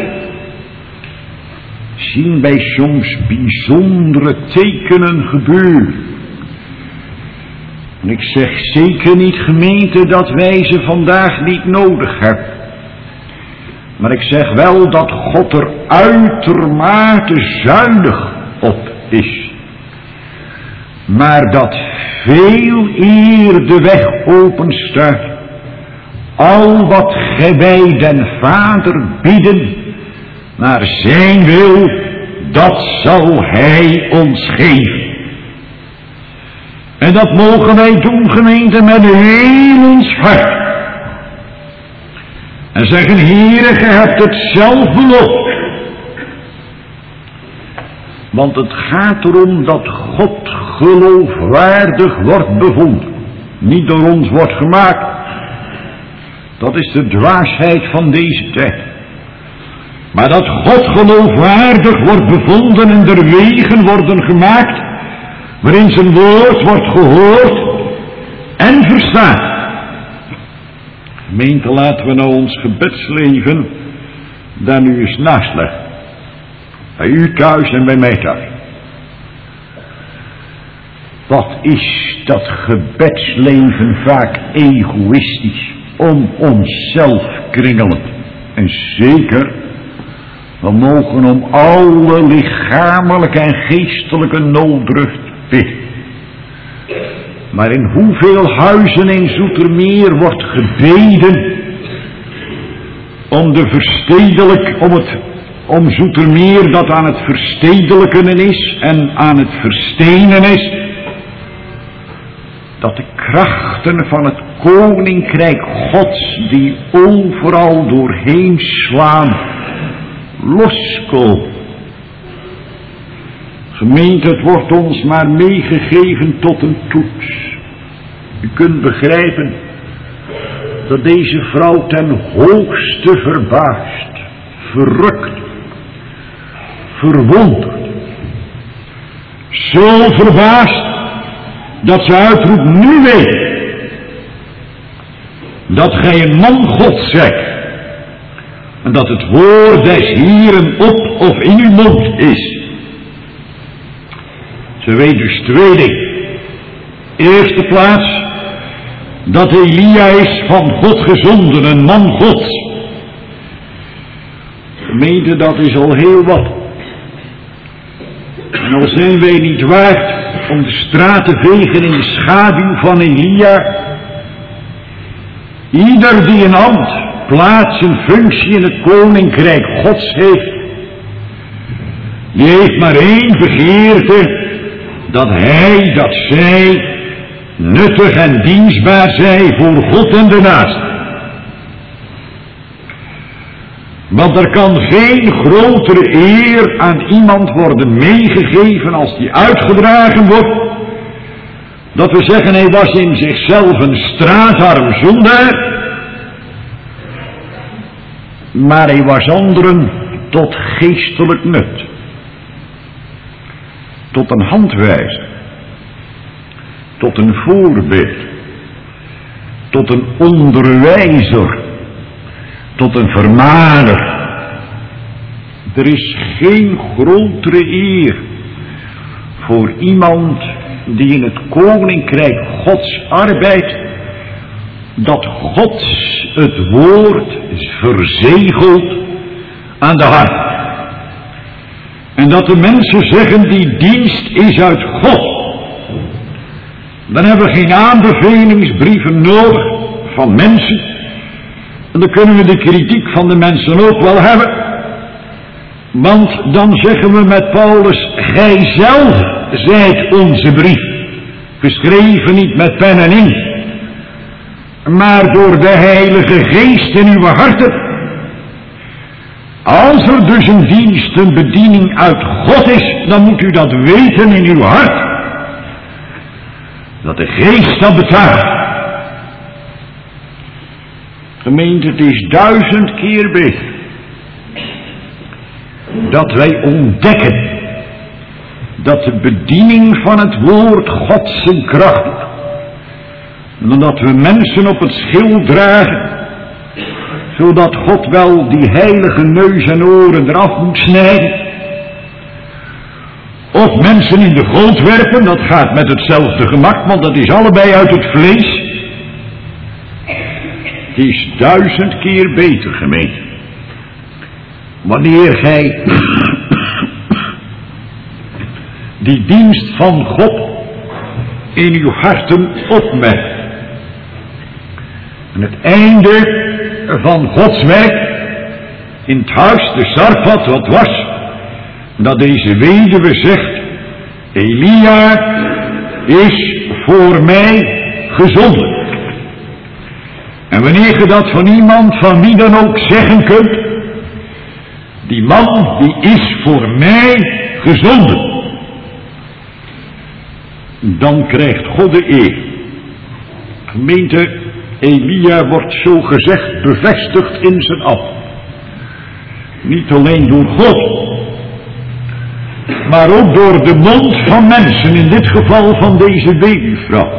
zien wij soms bijzondere tekenen gebeuren. En ik zeg zeker niet, gemeente, dat wij ze vandaag niet nodig hebben. Maar ik zeg wel dat God er uitermate zuinig op is. Maar dat veel eer de weg openstaat. Al wat gij bij den Vader bidden, naar zijn wil, dat zal hij ons geven. En dat mogen wij doen, gemeente, met heel ons hart. En zeggen, Heere, gij hebt het zelf beloofd. Want het gaat erom dat God geloofwaardig wordt bevonden. Niet door ons wordt gemaakt. Dat is de dwaasheid van deze tijd. Maar dat God geloofwaardig wordt bevonden en er wegen worden gemaakt, waarin zijn woord wordt gehoord en verstaan. Gemeente, laten we nou ons gebedsleven daar nu eens naast leggen. Bij u thuis en bij mij thuis. Wat is dat gebedsleven vaak egoïstisch, om onszelf kringelend. En zeker, we mogen om alle lichamelijke en geestelijke nooddruft bidden. Maar in hoeveel huizen in Zoetermeer wordt gebeden om Zoetermeer dat aan het verstedelijken is en aan het verstenen is, dat de krachten van het koninkrijk Gods die overal doorheen slaan, loskomen. Gemeente, het wordt ons maar meegegeven tot een toets. U kunt begrijpen dat deze vrouw ten hoogste verbaasd, verrukt, verwonderd, zo verbaasd dat ze uitroept, nu weet dat gij een man God zijt en dat het woord des Hieren op of in uw mond is. Ze weet dus twee dingen. Eerste plaats, dat Elia is van God gezonden, een man Gods. Gemeente, dat is al heel wat. En al zijn wij niet waard om de straat te vegen in de schaduw van Elia, Ieder die een ambt, plaats en functie in het koninkrijk Gods heeft, die heeft maar één begeerte, dat hij, dat zij nuttig en dienstbaar zij voor God en de naaste. Want er kan geen grotere eer aan iemand worden meegegeven als die uitgedragen wordt, dat we zeggen hij was in zichzelf een straatarm zondaar, maar hij was anderen tot geestelijk nut, tot een handwijzer, tot een voorbeeld, tot een onderwijzer, tot een vermaner. Er is geen grotere eer voor iemand die in het koninkrijk Gods arbeidt, dat God het woord verzegelt aan de hart. En dat de mensen zeggen die dienst is uit God. Dan hebben we geen aanbevelingsbrieven nodig van mensen. En dan kunnen we de kritiek van de mensen ook wel hebben. Want dan zeggen we met Paulus, gij zelf zijt onze brief. Geschreven niet met pen en inkt, maar door de Heilige Geest in uw harten. Als er dus een dienst, een bediening uit God is, dan moet u dat weten in uw hart. Dat de Geest dat betuigt. Gemeente, het is 1000 keer beter dat wij ontdekken dat de bediening van het woord God zijn kracht doet, dan dat we mensen op het schild dragen, zodat God wel die heilige neus en oren eraf moet snijden, of mensen in de goot werpen. Dat gaat met hetzelfde gemak, want dat is allebei uit het vlees. Het is 1000 keer beter, gemeente, wanneer gij die dienst van God in uw harten opmerkt. En het einde van Gods werk in het huis de Sarfat, wat was, dat deze weduwe zegt, Elia is voor mij gezonden. En wanneer je dat van iemand, van wie dan ook, zeggen kunt, die man die is voor mij gezonden, dan krijgt God de eer. Gemeente, Elia wordt zo gezegd bevestigd in zijn ambt. Niet alleen door God, maar ook door de mond van mensen, in dit geval van deze weduwvrouw.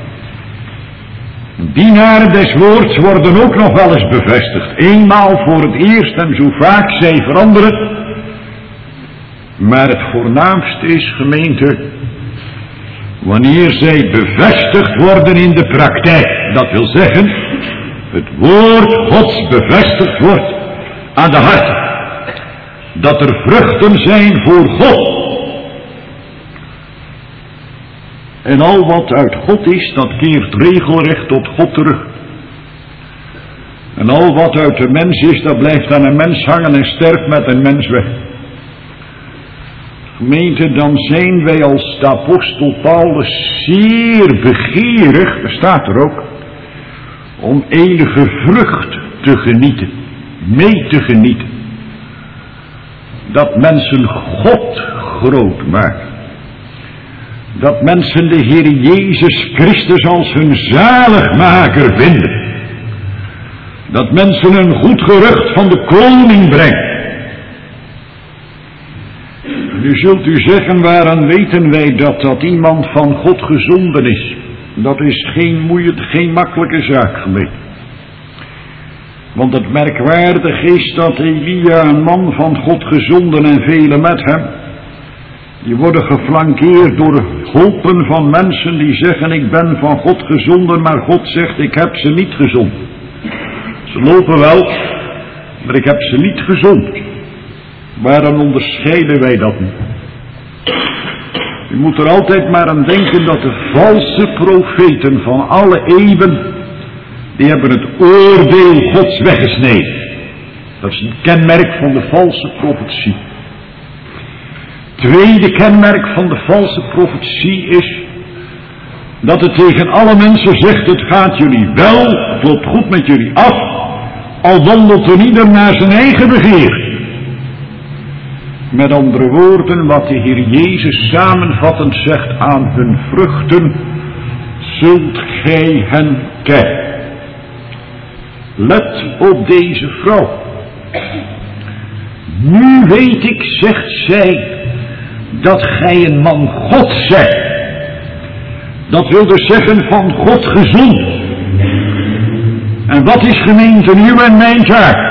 Dienaren des woords worden ook nog wel eens bevestigd. Eenmaal voor het eerst en zo vaak zij veranderen. Maar het voornaamste is, gemeente, wanneer zij bevestigd worden in de praktijk. Dat wil zeggen, het woord Gods bevestigd wordt aan de harten. Dat er vruchten zijn voor God. En al wat uit God is, dat keert regelrecht tot God terug. En al wat uit de mens is, dat blijft aan een mens hangen en sterft met een mens weg. Gemeente, dan zijn wij als de apostel Paulus zeer begeerig, dat staat er ook, om enige vrucht te genieten, mee te genieten. Dat mensen God groot maken. Dat mensen de Heer Jezus Christus als hun zaligmaker vinden. Dat mensen een goed gerucht van de koning brengen. Nu zult u zeggen, waaraan weten wij dat iemand van God gezonden is? Dat is geen makkelijke zaak, gemeente. Want het merkwaardig is dat Elia, een man van God gezonden en velen met hem, die worden geflankeerd door hopen van mensen die zeggen, ik ben van God gezonden, maar God zegt, ik heb ze niet gezonden. Ze lopen wel, maar ik heb ze niet gezonden. Waarom onderscheiden wij dat niet? U moet er altijd maar aan denken dat de valse profeten van alle eeuwen, die hebben het oordeel Gods weggesneden. Dat is een kenmerk van de valse profetie. Tweede kenmerk van de valse profetie is dat het tegen alle mensen zegt: het gaat jullie wel, het loopt goed met jullie af, al wandelt er ieder naar zijn eigen begeer. Met andere woorden, wat de Heer Jezus samenvattend zegt: aan hun vruchten zult gij hen kennen. Let op deze vrouw. Nu weet ik, zegt zij, dat gij een man God zijt. Dat wil dus zeggen van God gezond. En wat is gemeente uw en mijn zaak?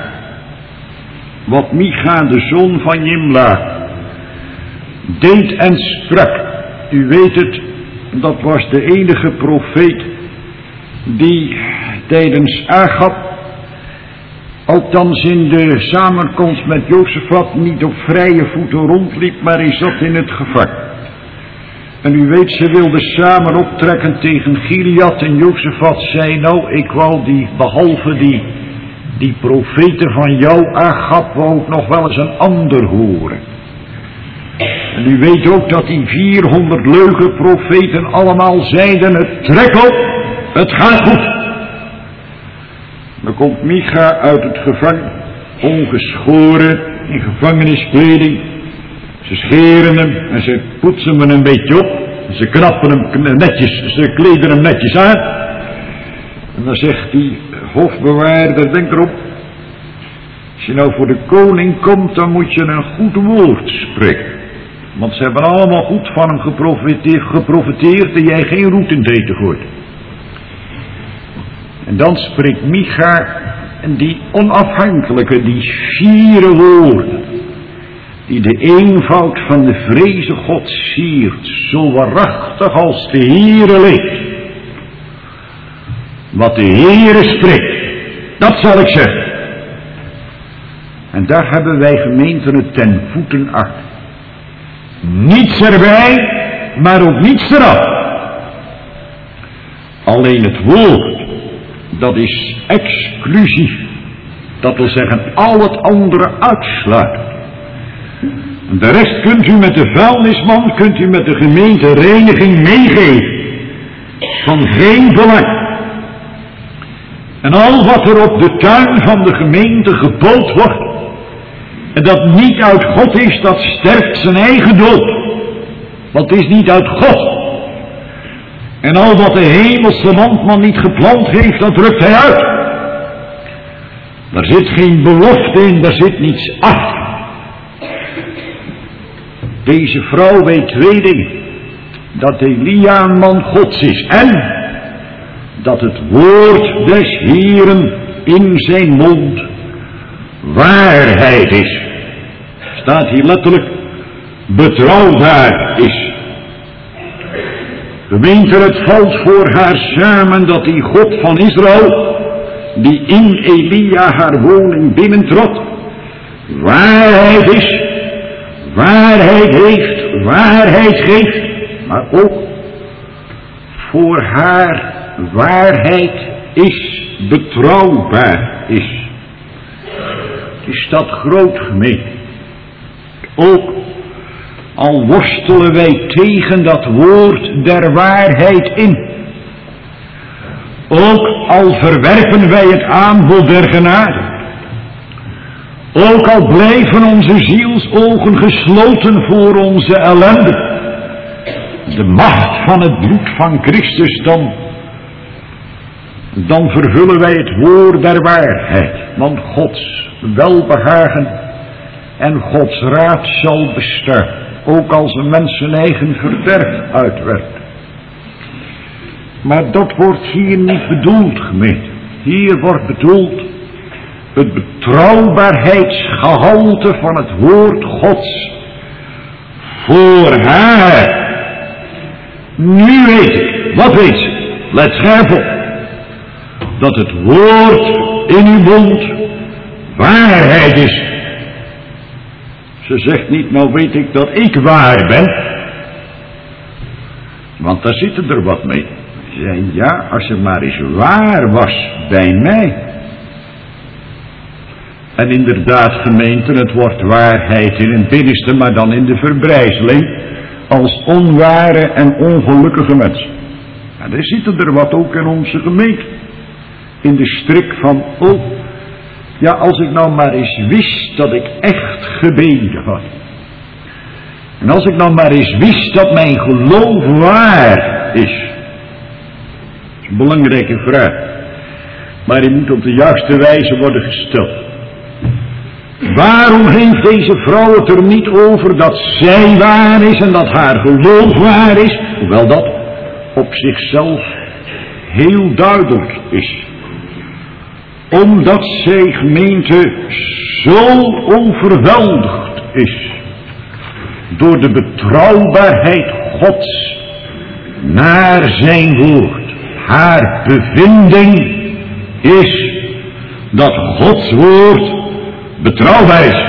Wat Micha, de zoon van Jimla, deed en sprak. U weet het, dat was de enige profeet die tijdens Agab, althans in de samenkomst met Jozefat, niet op vrije voeten rondliep, maar hij zat in het gevangen. En u weet, ze wilden samen optrekken tegen Gilead en Jozefat zei: nou, ik wou behalve die profeten van jou, Agab, wou ik nog wel eens een ander horen. En u weet ook dat die 400 leugenprofeten allemaal zeiden: het trek op, het gaat goed. Dan komt Micha uit het gevangen, ongeschoren, in gevangeniskleding. Ze scheren hem en ze poetsen hem een beetje op. Ze knappen hem netjes, ze kleden hem netjes aan. En dan zegt die hofbewaarder: denk erop, als je nou voor de koning komt, dan moet je een goed woord spreken. Want ze hebben allemaal goed van hem geprofiteerd en jij geen roet in het eten gooit. En dan spreekt Micha, en die onafhankelijke, die 4 woorden, die de eenvoud van de vreze God siert, zo waarachtig als de Heere leeft. Wat de Heere spreekt, dat zal ik zeggen. En daar hebben wij gemeenten het ten voeten achter. Niets erbij, maar ook niets eraf. Alleen het woord, dat is exclusief. Dat wil zeggen al het andere uitsluiten. De rest kunt u met de vuilnisman, kunt u met de gemeentereniging meegeven. Van geen belang. En al wat er op de tuin van de gemeente gebouwd wordt, en dat niet uit God is, dat sterft zijn eigen dood. Want het is niet uit God. En al wat de hemelse landman niet geplant heeft, dat drukt hij uit. Daar zit geen belofte in, daar zit niets achter. Deze vrouw weet 2 dingen. Dat Elia een man Gods is. En dat het woord des Heeren in zijn mond waarheid is. Staat hier letterlijk: betrouwbaar is. Gemeente, het valt voor haar samen dat die God van Israël, die in Elia haar woning binnentrad, waarheid is, waarheid heeft, waarheid geeft, maar ook voor haar waarheid is, betrouwbaar is. Is dat groot, gemeente? Ook al worstelen wij tegen dat woord der waarheid in. Ook al verwerpen wij het aanbod der genade. Ook al blijven onze zielsogen gesloten voor onze ellende. De macht van het bloed van Christus, dan vervullen wij het woord der waarheid. Want Gods welbehagen en Gods raad zal bestaan. Ook als een mens zijn eigen verderf uitwerkt. Maar dat wordt hier niet bedoeld, gemeente. Hier wordt bedoeld het betrouwbaarheidsgehalte van het woord Gods. Voor haar. Nu weet ik. Wat weet ze? Let scherp op. Dat het woord in uw mond waarheid is. Ze zegt niet: nou weet ik dat ik waar ben. Want daar zitten er wat mee. Zei, ja, als het maar eens waar was bij mij. En inderdaad, gemeente, het wordt waarheid in het binnenste, maar dan in de verbrijzeling, als onware en ongelukkige mensen. Nou, daar zitten er wat ook in onze gemeente. In de strik van, oh, ja, als ik nou maar eens wist dat ik echt gebeden had. En als ik nou maar eens wist dat mijn geloof waar is. Dat is een belangrijke vraag. Maar die moet op de juiste wijze worden gesteld. Waarom heeft deze vrouw het er niet over dat zij waar is en dat haar geloof waar is? Hoewel dat op zichzelf heel duidelijk is. Omdat zij, gemeente, zo overweldigd is door de betrouwbaarheid Gods naar zijn woord. Haar bevinding is dat Gods woord betrouwbaar is.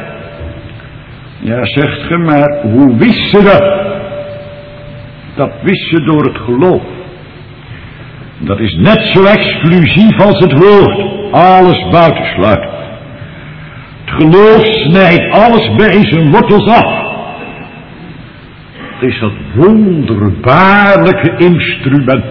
Ja, zegt ge, maar hoe wist ze dat? Dat wist ze door het geloof. Dat is net zo exclusief als het woord. Alles buitensluit. Het geloof snijdt alles bij zijn wortels af. Het is dat wonderbaarlijke instrument.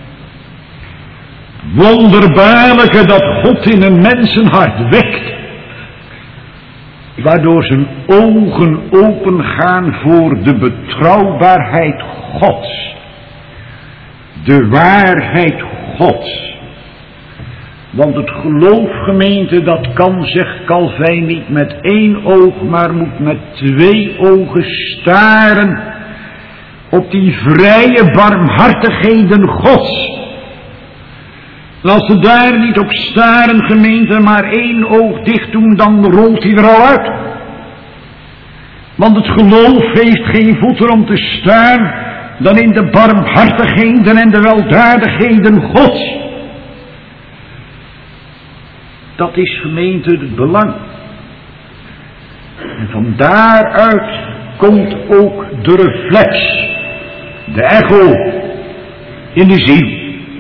Wonderbaarlijke dat God in een mensenhart wekt. Waardoor zijn ogen opengaan voor de betrouwbaarheid Gods. De waarheid Gods. Want het geloof, gemeente, dat kan, zegt Calvijn, niet met één oog, maar moet met twee ogen staren op die vrije barmhartigheden Gods. En als ze daar niet op staren, gemeente, maar één oog dicht doen, dan rolt hij er al uit. Want het geloof heeft geen voeten om te staan dan in de barmhartigheden en de weldadigheden Gods. Dat is, gemeente, het belang. En van daaruit komt ook de reflex, de echo in de ziel.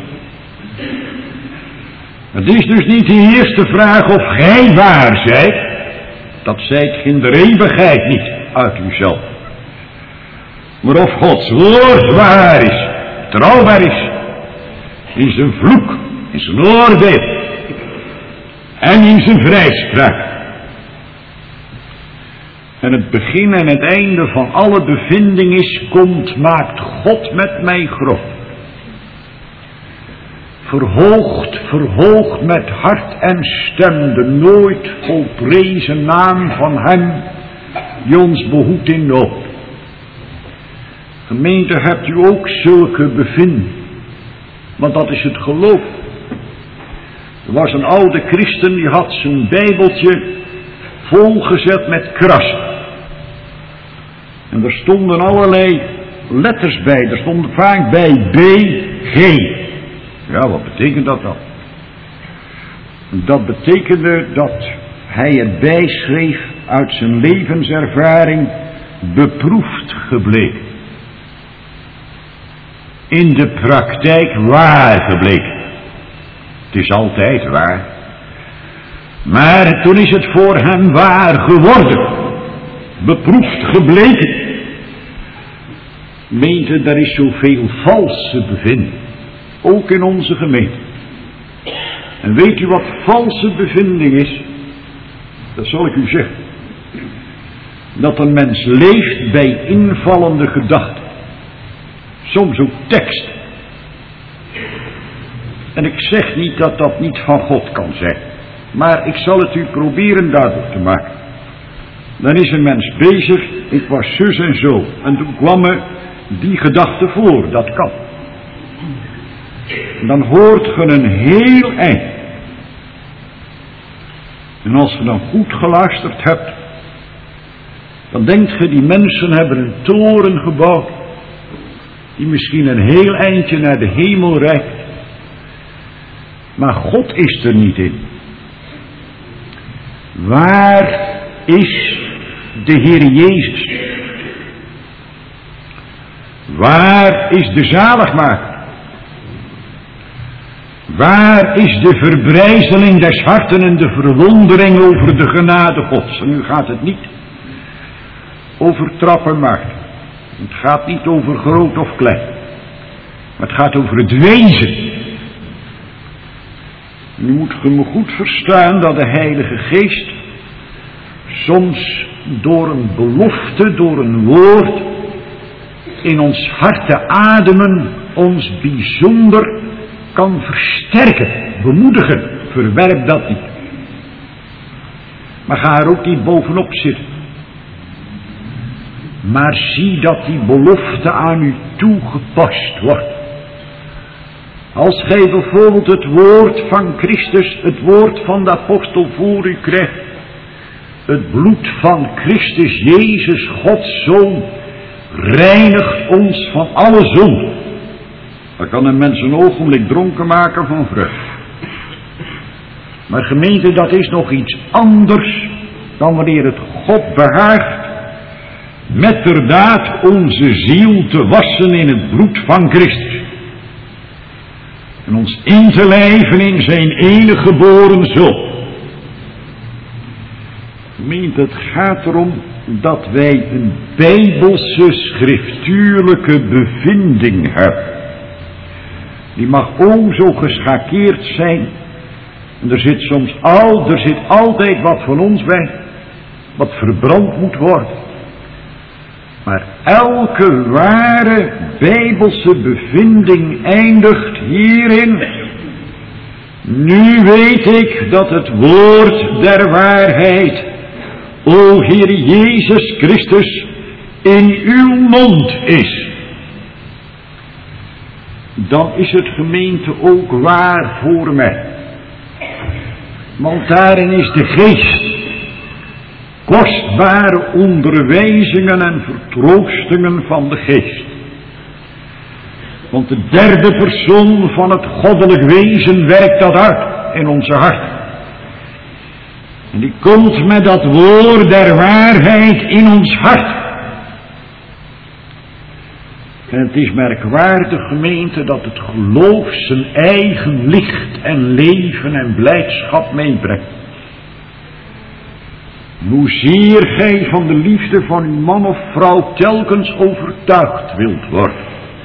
Het is dus niet de eerste vraag of gij waar zijt. Dat zijt in de eeuwigheid niet uit uzelf. Maar of Gods woord waar is, betrouwbaar is. In zijn vloek, in zijn oordeel. En in zijn vrijspraak. En het begin en het einde van alle bevinding is, komt, maakt God met mij groot. Verhoogd met hart en stem de nooit volprezen naam van hem die ons behoedt in nood. Gemeente, hebt u ook zulke bevinding? Want dat is het geloof. Er was een oude christen die had zijn bijbeltje volgezet met krassen. En er stonden allerlei letters bij. Er stond vaak bij B, G. Ja, wat betekent dat dan? Dat betekende dat hij erbij schreef uit zijn levenservaring beproefd gebleken. In de praktijk waar gebleken. Het is altijd waar. Maar toen is het voor hem waar geworden. Beproefd gebleken. Meente, er is zoveel valse bevinding. Ook in onze gemeente. En weet u wat valse bevinding is? Dat zal ik u zeggen. Dat een mens leeft bij invallende gedachten. Soms ook tekst. En ik zeg niet dat dat niet van God kan zijn. Maar ik zal het u proberen duidelijk te maken. Dan is een mens bezig, ik was zus en zo. En toen kwam me die gedachte voor, dat kan. Dan hoort je een heel eind. En als je dan goed geluisterd hebt, dan denkt je, die mensen hebben een toren gebouwd, die misschien een heel eindje naar de hemel reikt. Maar God is er niet in. Waar is de Heer Jezus? Waar is de zaligmaker? Waar is de verbrijzeling des harten en de verwondering over de genade Gods? En nu gaat het niet over trappenmacht. Het gaat niet over groot of klein. Maar het gaat over het wezen. Nu moet je me goed verstaan dat de Heilige Geest soms door een belofte, door een woord in ons hart te ademen ons bijzonder kan versterken, bemoedigen. Verwerp dat niet. Maar ga er ook niet bovenop zitten. Maar zie dat die belofte aan u toegepast wordt. Als gij bijvoorbeeld het woord van Christus, het woord van de apostel voor u krijgt. Het bloed van Christus Jezus, Gods Zoon, reinigt ons van alle zonde. Dan kan een mens een ogenblik dronken maken van vreugde. Maar gemeente, dat is nog iets anders dan wanneer het God behaagt metterdaad onze ziel te wassen in het bloed van Christus. En ons in te lijven in zijn enige geboren Zoon. Gemeente, het gaat erom dat wij een bijbelse schriftuurlijke bevinding hebben. Die mag ook zo geschakeerd zijn. En er zit altijd wat van ons bij. Wat verbrand moet worden. Maar elke ware bijbelse bevinding eindigt hierin. Nu weet ik dat het woord der waarheid, o Heer Jezus Christus, in uw mond is. Dan is het, gemeente, ook waar voor mij. Want daarin is de geest. Kostbare onderwijzingen en vertroostingen van de geest. Want de derde persoon van het goddelijk wezen werkt dat uit in onze hart. En die komt met dat woord der waarheid in ons hart. En het is merkwaardig, gemeente, dat het geloof zijn eigen licht en leven en blijdschap meebrengt. Hoezeer gij van de liefde van uw man of vrouw telkens overtuigd wilt worden.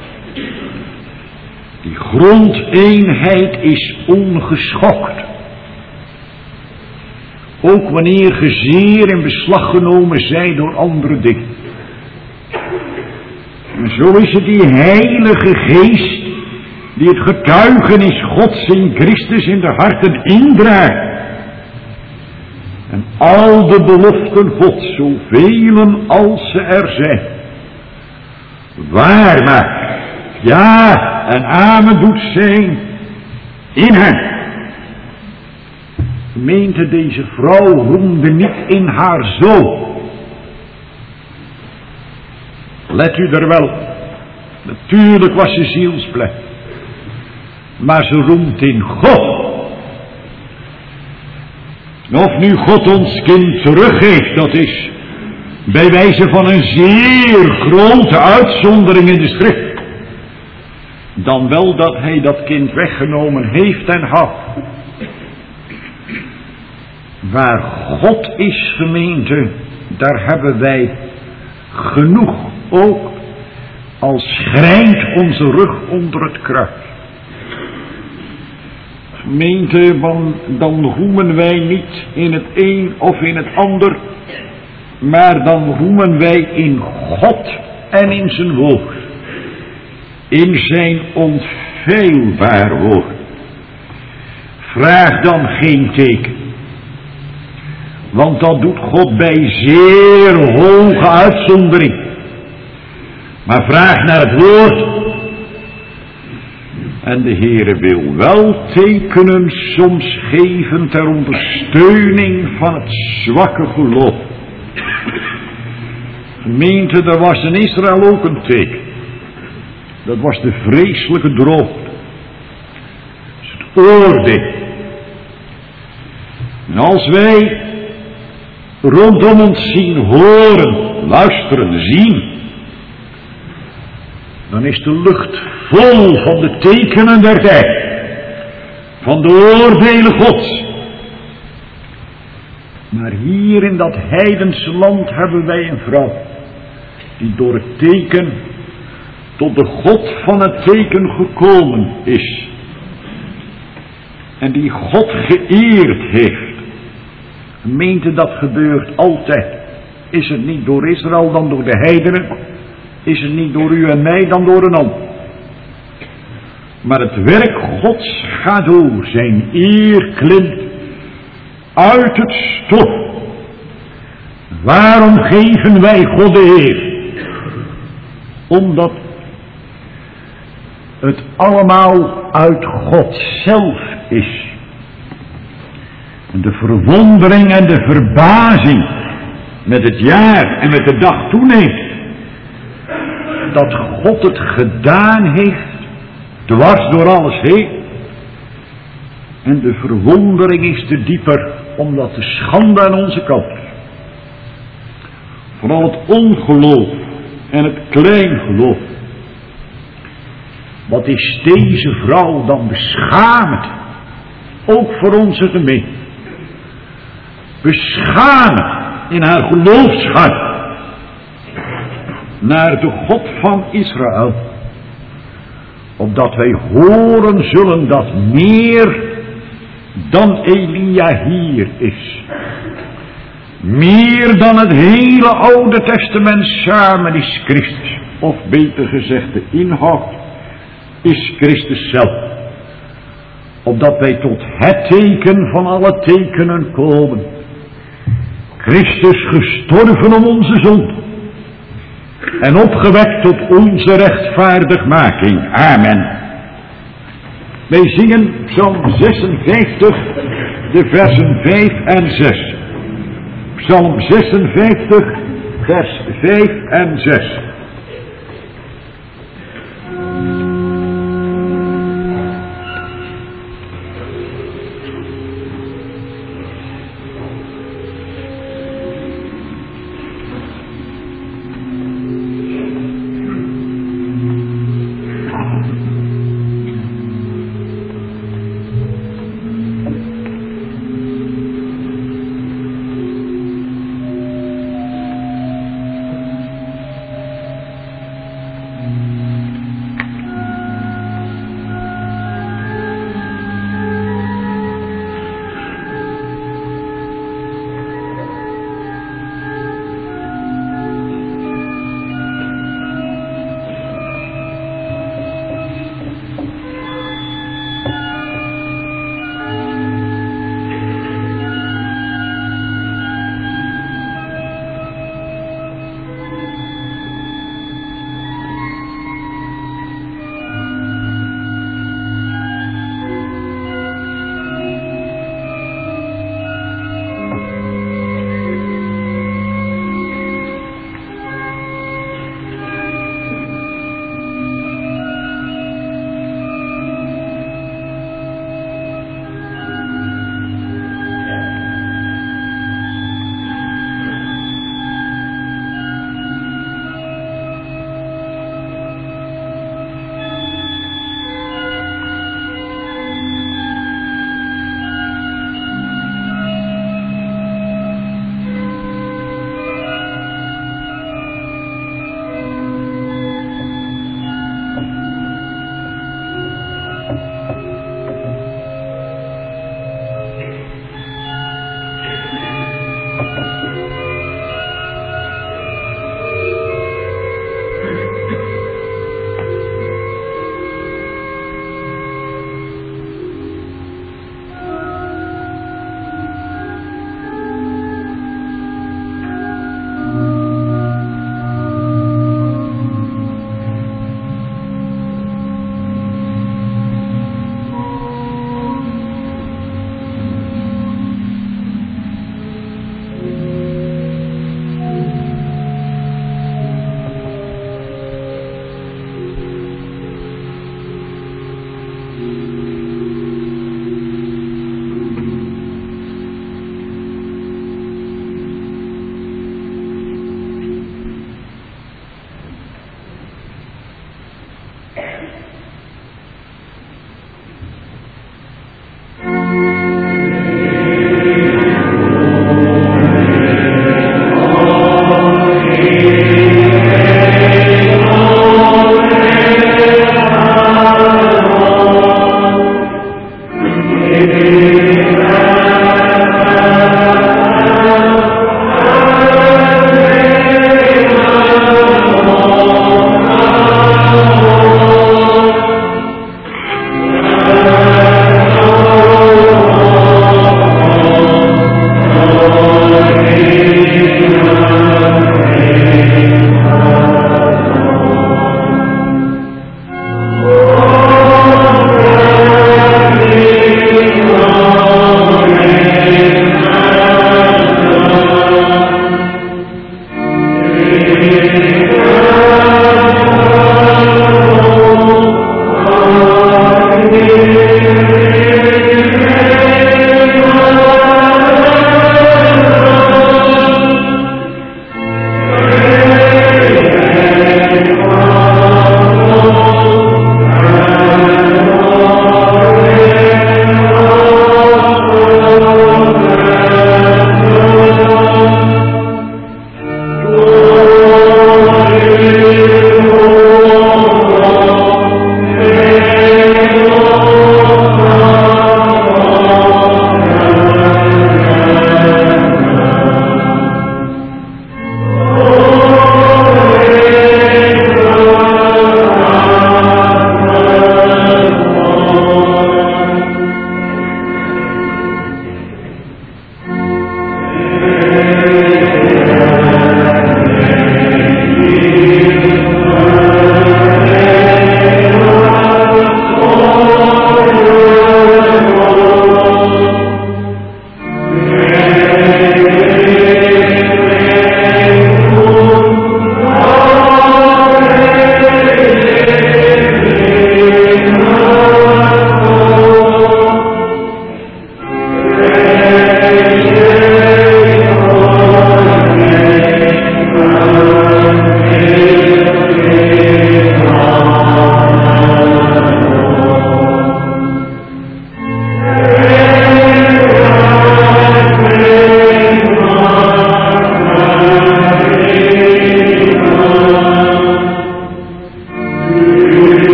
Die grondeenheid is ongeschokt. Ook wanneer ge zeer in beslag genomen zijt door andere dingen. En zo is het die Heilige Geest die het getuigenis Gods in Christus in de harten indraagt. En al de beloften Gods, zoveel als ze er zijn, waar maakt. Ja, en amen doet zijn in hem. Gemeente, deze vrouw roemde niet in haar zoon. Let u er wel. Natuurlijk was ze zielsplek. Maar ze roemt in God. Of nu God ons kind teruggeeft, dat is bij wijze van een zeer grote uitzondering in de schrift. Dan wel dat hij dat kind weggenomen heeft en had. Waar God is, gemeente, daar hebben wij genoeg, ook al schrijnt onze rug onder het kruis. Gemeente, dan roemen wij niet in het een of in het ander, maar dan roemen wij in God en in zijn woord. In zijn onfeilbaar woord. Vraag dan geen teken. Want dat doet God bij zeer hoge uitzondering. Maar vraag naar het woord. En de Heere wil wel tekenen soms geven ter ondersteuning van het zwakke geloof. Gemeente, er was in Israël ook een teken. Dat was de vreselijke droogte. Dat is het oordeel. En als wij rondom ons zien, horen, luisteren, zien, dan is de lucht vol van de tekenen der tijd. van de oordelen Gods. Maar hier in dat heidense land hebben wij een vrouw, die door het teken tot de God van het teken gekomen is. En die God geëerd heeft. Gemeente, dat gebeurt altijd. Is het niet door Israël dan door de heidenen? Is het niet door u en mij dan door een ander? Maar het werk Gods gaat door. Zijn eer klimt uit het stof. Waarom geven wij God de eer? Omdat het allemaal uit God zelf is. En de verwondering en de verbazing met het jaar en met de dag toeneemt. Dat God het gedaan heeft, dwars door alles heen. En de verwondering is te dieper, omdat de schande aan onze kant is. Vooral het ongeloof en het kleingeloof. Wat is deze vrouw dan beschamend, ook voor onze gemeente. Beschamend in haar geloofsgat naar de God van Israël. Opdat wij horen zullen dat meer dan Elia hier is. Meer dan het hele Oude Testament samen is Christus. Of beter gezegd, de inhoud is Christus zelf. Opdat wij tot het teken van alle tekenen komen. Christus gestorven om onze zonde. En opgewekt tot onze rechtvaardigmaking. Amen. Wij zingen Psalm 56, de versen 5 en 6. Psalm 56, vers 5 en 6.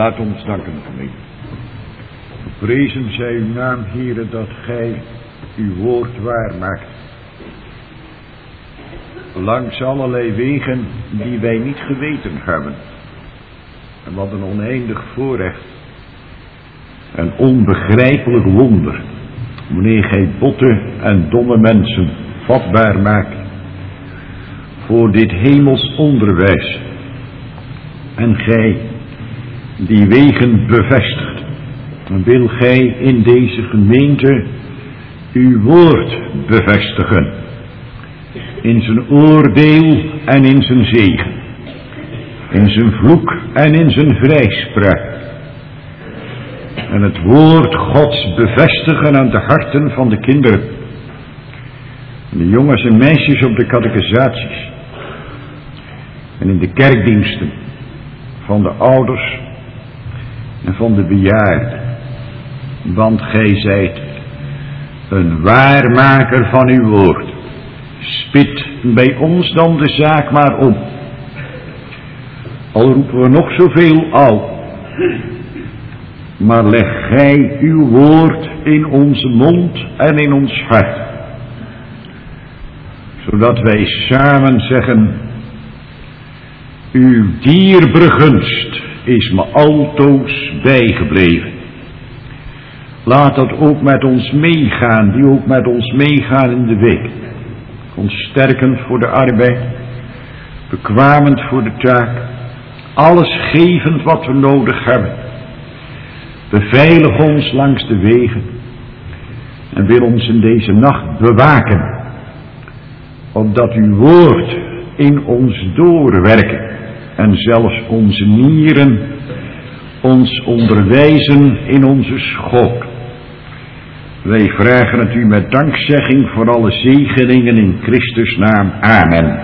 Laat ons danken, gemeente. Prezen zij uw naam, Heere, dat gij uw woord waar maakt. Langs allerlei wegen die wij niet geweten hebben. En wat een oneindig voorrecht. Een onbegrijpelijk wonder. Wanneer gij botte en domme mensen vatbaar maakt. Voor dit hemels onderwijs. En gij die wegen bevestigt. En wil gij in deze gemeente uw woord bevestigen. In zijn oordeel en in zijn zegen. In zijn vloek en in zijn vrijspraak. En het woord Gods bevestigen aan de harten van de kinderen. De jongens en meisjes op de catechisaties. En in de kerkdiensten. Van de ouders. En van de bejaarden. Want gij zijt een waarmaker van uw woord. Spit bij ons dan de zaak maar om. Al roepen we nog zoveel al. Maar leg gij uw woord in onze mond en in ons hart. Zodat wij samen zeggen. Uw dierbare gunst is me altoos bijgebleven. Laat dat ook met ons meegaan, die ook met ons meegaan in de week. Ons sterkend voor de arbeid, bekwamend voor de taak, alles gevend wat we nodig hebben. Beveilig ons langs de wegen en wil ons in deze nacht bewaken, opdat uw woord in ons doorwerken en zelfs onze nieren ons onderwijzen in onze schoot. Wij vragen het u met dankzegging voor alle zegeningen in Christus naam. Amen.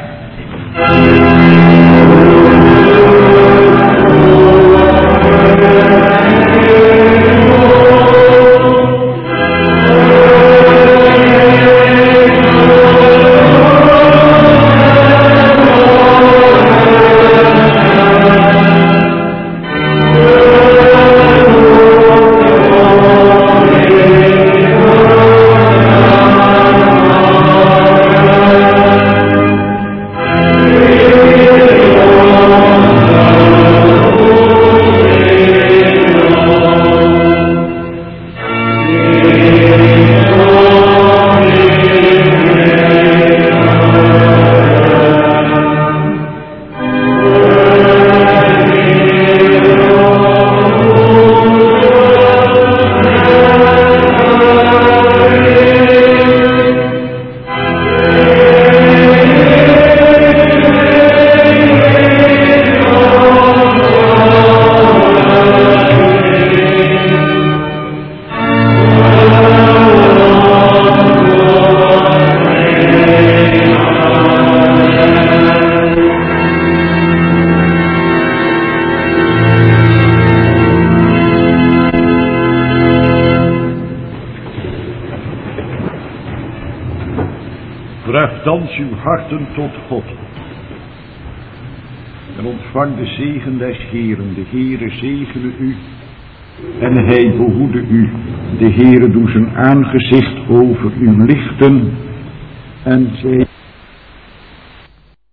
Thans uw harten tot God. En ontvang de zegen des Heeren. De Heere zegene u. En hij behoede u. De Heere doe zijn aangezicht over u lichten. En zij